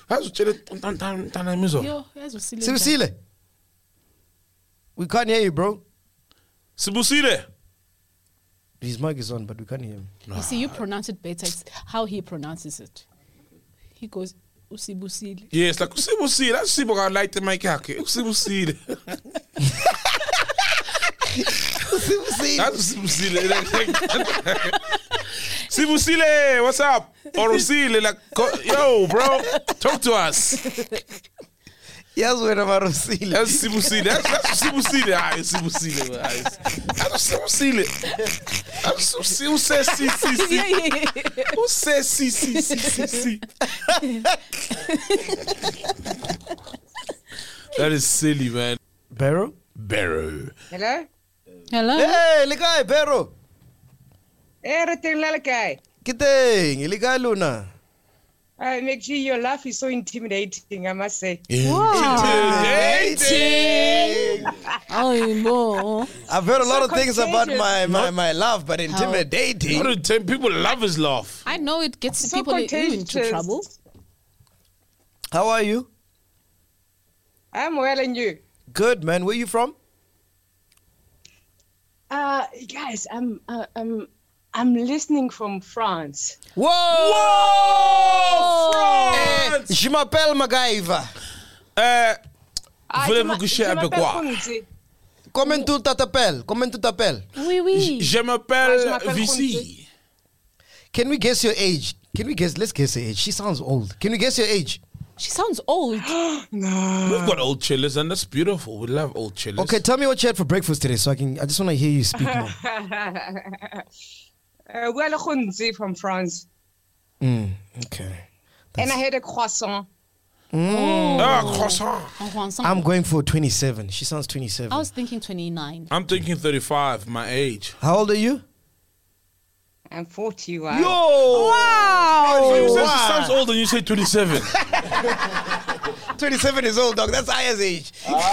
Yo, Sibusile. We can't hear you, bro. Sibusile. His mic is on, but we can't hear him. You see, you pronounce it better. It's how he pronounces it. He goes, Usibusile. Yeah, it's like Sibusile. That's Sibu. I like the mic. Sibusile. That's Sibusile. Sibusile, what's up? Or Usile, like, yo, bro, talk to us. Yes, we're about Sibusile. That's Sibusile. That's Sibusile. Sibusile. That's Sibusile. Who says C? Who says C? That is silly, man. Barrow? Barrow. Hello? Hello? Hey, ligay, Barrow. Everything lalakay. Kiting, ligay Luna. Make sure your laugh is so intimidating, I must say. Intimidating. Oh, I've heard a lot of things about contagious. my laugh, but intimidating. People love his laugh. I know it gets So people into contagious. trouble. How are you? I'm well, and you? Good, man. Where you from? Guys, I'm listening from France. Whoa! France! Je m'appelle MacGyver. Voulez-vous coucher avec quoi? Comment tu t'appelles? Oui, oui. Je m'appelle Vici. Can we guess your age? Let's guess her age. She sounds old. Can we guess your age? She sounds old. No. We've got old chillers, and that's beautiful. We love old chillers. Okay, tell me what you had for breakfast today, so I just want to hear you speak more. Well, from France. Okay. And I had a croissant. Croissant. I'm going for 27. She sounds 27. I was thinking 29. I'm thinking 35, my age. How old are you? I'm 41. Yo! Wow! So you said she sounds old and you say 27. 27 years old, dog. That's Aya's age.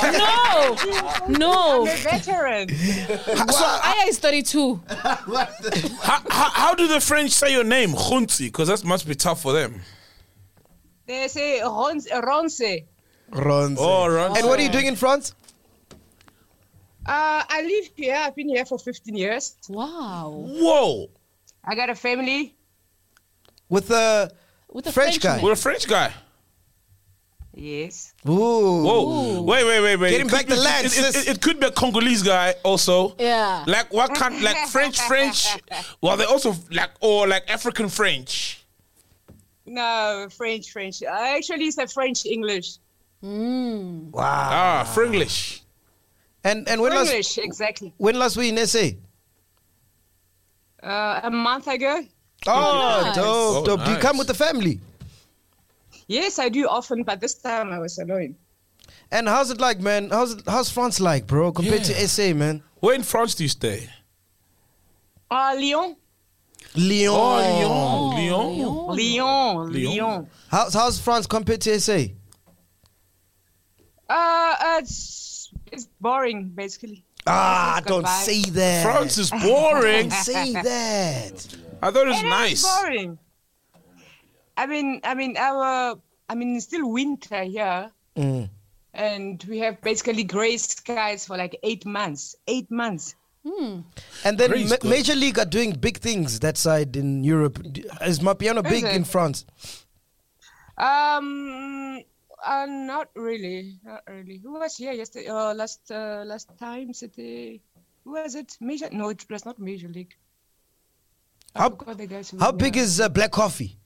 No. I'm a veteran. Aya is 32. How do the French say your name, Khunzi? Because that must be tough for them. They say Ronce. Ronce. Oh, Ronce. And what are you doing in France? I live here. I've been here for 15 years. Wow. Whoa. I got a family. With a French guy. With a French guy. Yes. Ooh. Whoa. Wait. Getting back the land, sis. It could be a Congolese guy also. Yeah. Like what kind? Like French. Well, they also like African French. No, French. Actually, it's a French English. Wow. Ah, Frenglish. And when English, exactly. When last were you in SA? A month ago. Oh, nice. dope. Do you come with the family? Yes, I do often, but this time I was alone. And how's it like, man? How's France like, bro, compared to SA, man? Where in France do you stay? Lyon. Lyon. Lyon. How's France compared to SA? It's boring, basically. Don't say that. France is boring. Don't say that. I thought it was nice. It's boring. I mean, it's still winter here, and we have basically gray skies for like 8 months. 8 months. And then Major League are doing big things that side in Europe. Is Mapiano big in France? Not really. Who was here yesterday? Last time, c'était. Who was it? Major? No, it was not Major League. How big is Black Coffee?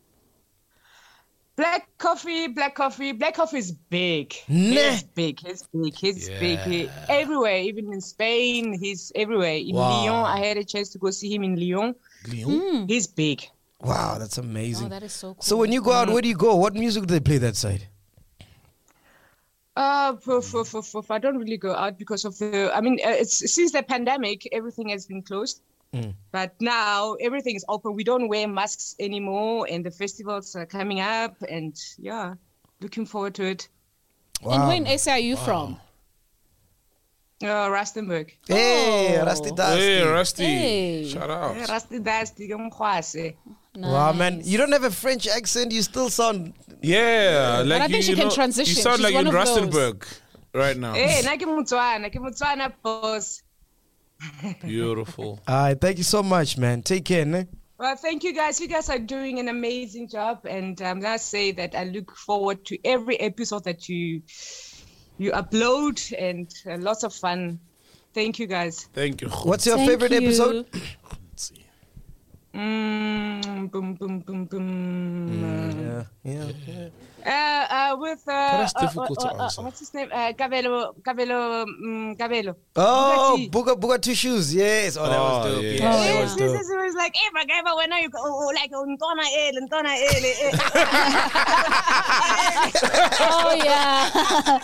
Black coffee is big. He's big. Everywhere, even in Spain, he's everywhere. In Lyon, I had a chance to go see him in Lyon. He's big. Wow, that's amazing. Oh, that is so cool. So when you go out, where do you go? What music do they play that side? I don't really go out because of it's since the pandemic, everything has been closed. But now everything is open. We don't wear masks anymore, and the festivals are coming up, and looking forward to it. Wow. And where in SA are you from? Rustenburg. Hey, Rusty Dusty. Hey, Rusty. Hey. Shout out. Rusty Dusty. Nice. Wow, man. You don't have a French accent. You still sound... Yeah. But I think she can transition. You sound She's like one in of those. Rustenburg right now. Hey, nake Mutswana, boss. Beautiful. All right, thank you so much, man. Take care, ne? Well, thank you guys. You guys are doing an amazing job, and I'm gonna say that I look forward to every episode that you upload, and lots of fun. Thank you, guys. Thank you. What's your favorite episode? Let's see. With that's difficult to answer. what's his name? Cabello. Oh, Bugatti shoes. Yes. Oh, that was dope. yeah. Yeah, that was This dope. was like, hey, my guy, but when are you like Ntona Ele. Oh, yeah.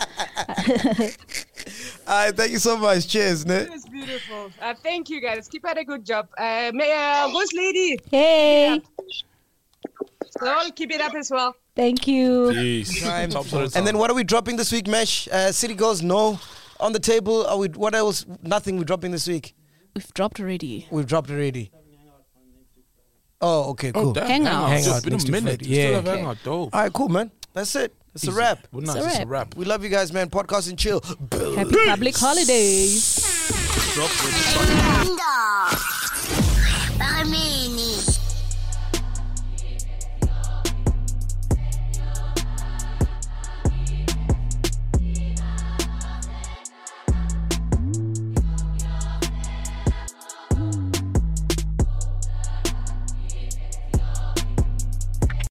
All right, thank you so much. Cheers, ne? It's beautiful. Thank you guys. Keep up a good job. Boss lady. Hey. So I'll keep it up as well. Thank you. Peace. Tops of the And then what are we dropping this week, Mesh? City Girls, no. On the table, are we? What else? Nothing we're dropping this week. We've dropped already. We've dropped already. Oh, okay, cool. Hang out. It's Hangout been a next week minute. Friday. You still Yeah. have hangout, dope. All right, cool, man. That's it. It's a wrap. Well, nice. It's a It's a wrap. wrap. We love you guys, man. Podcast and chill. Happy public holidays. Drop with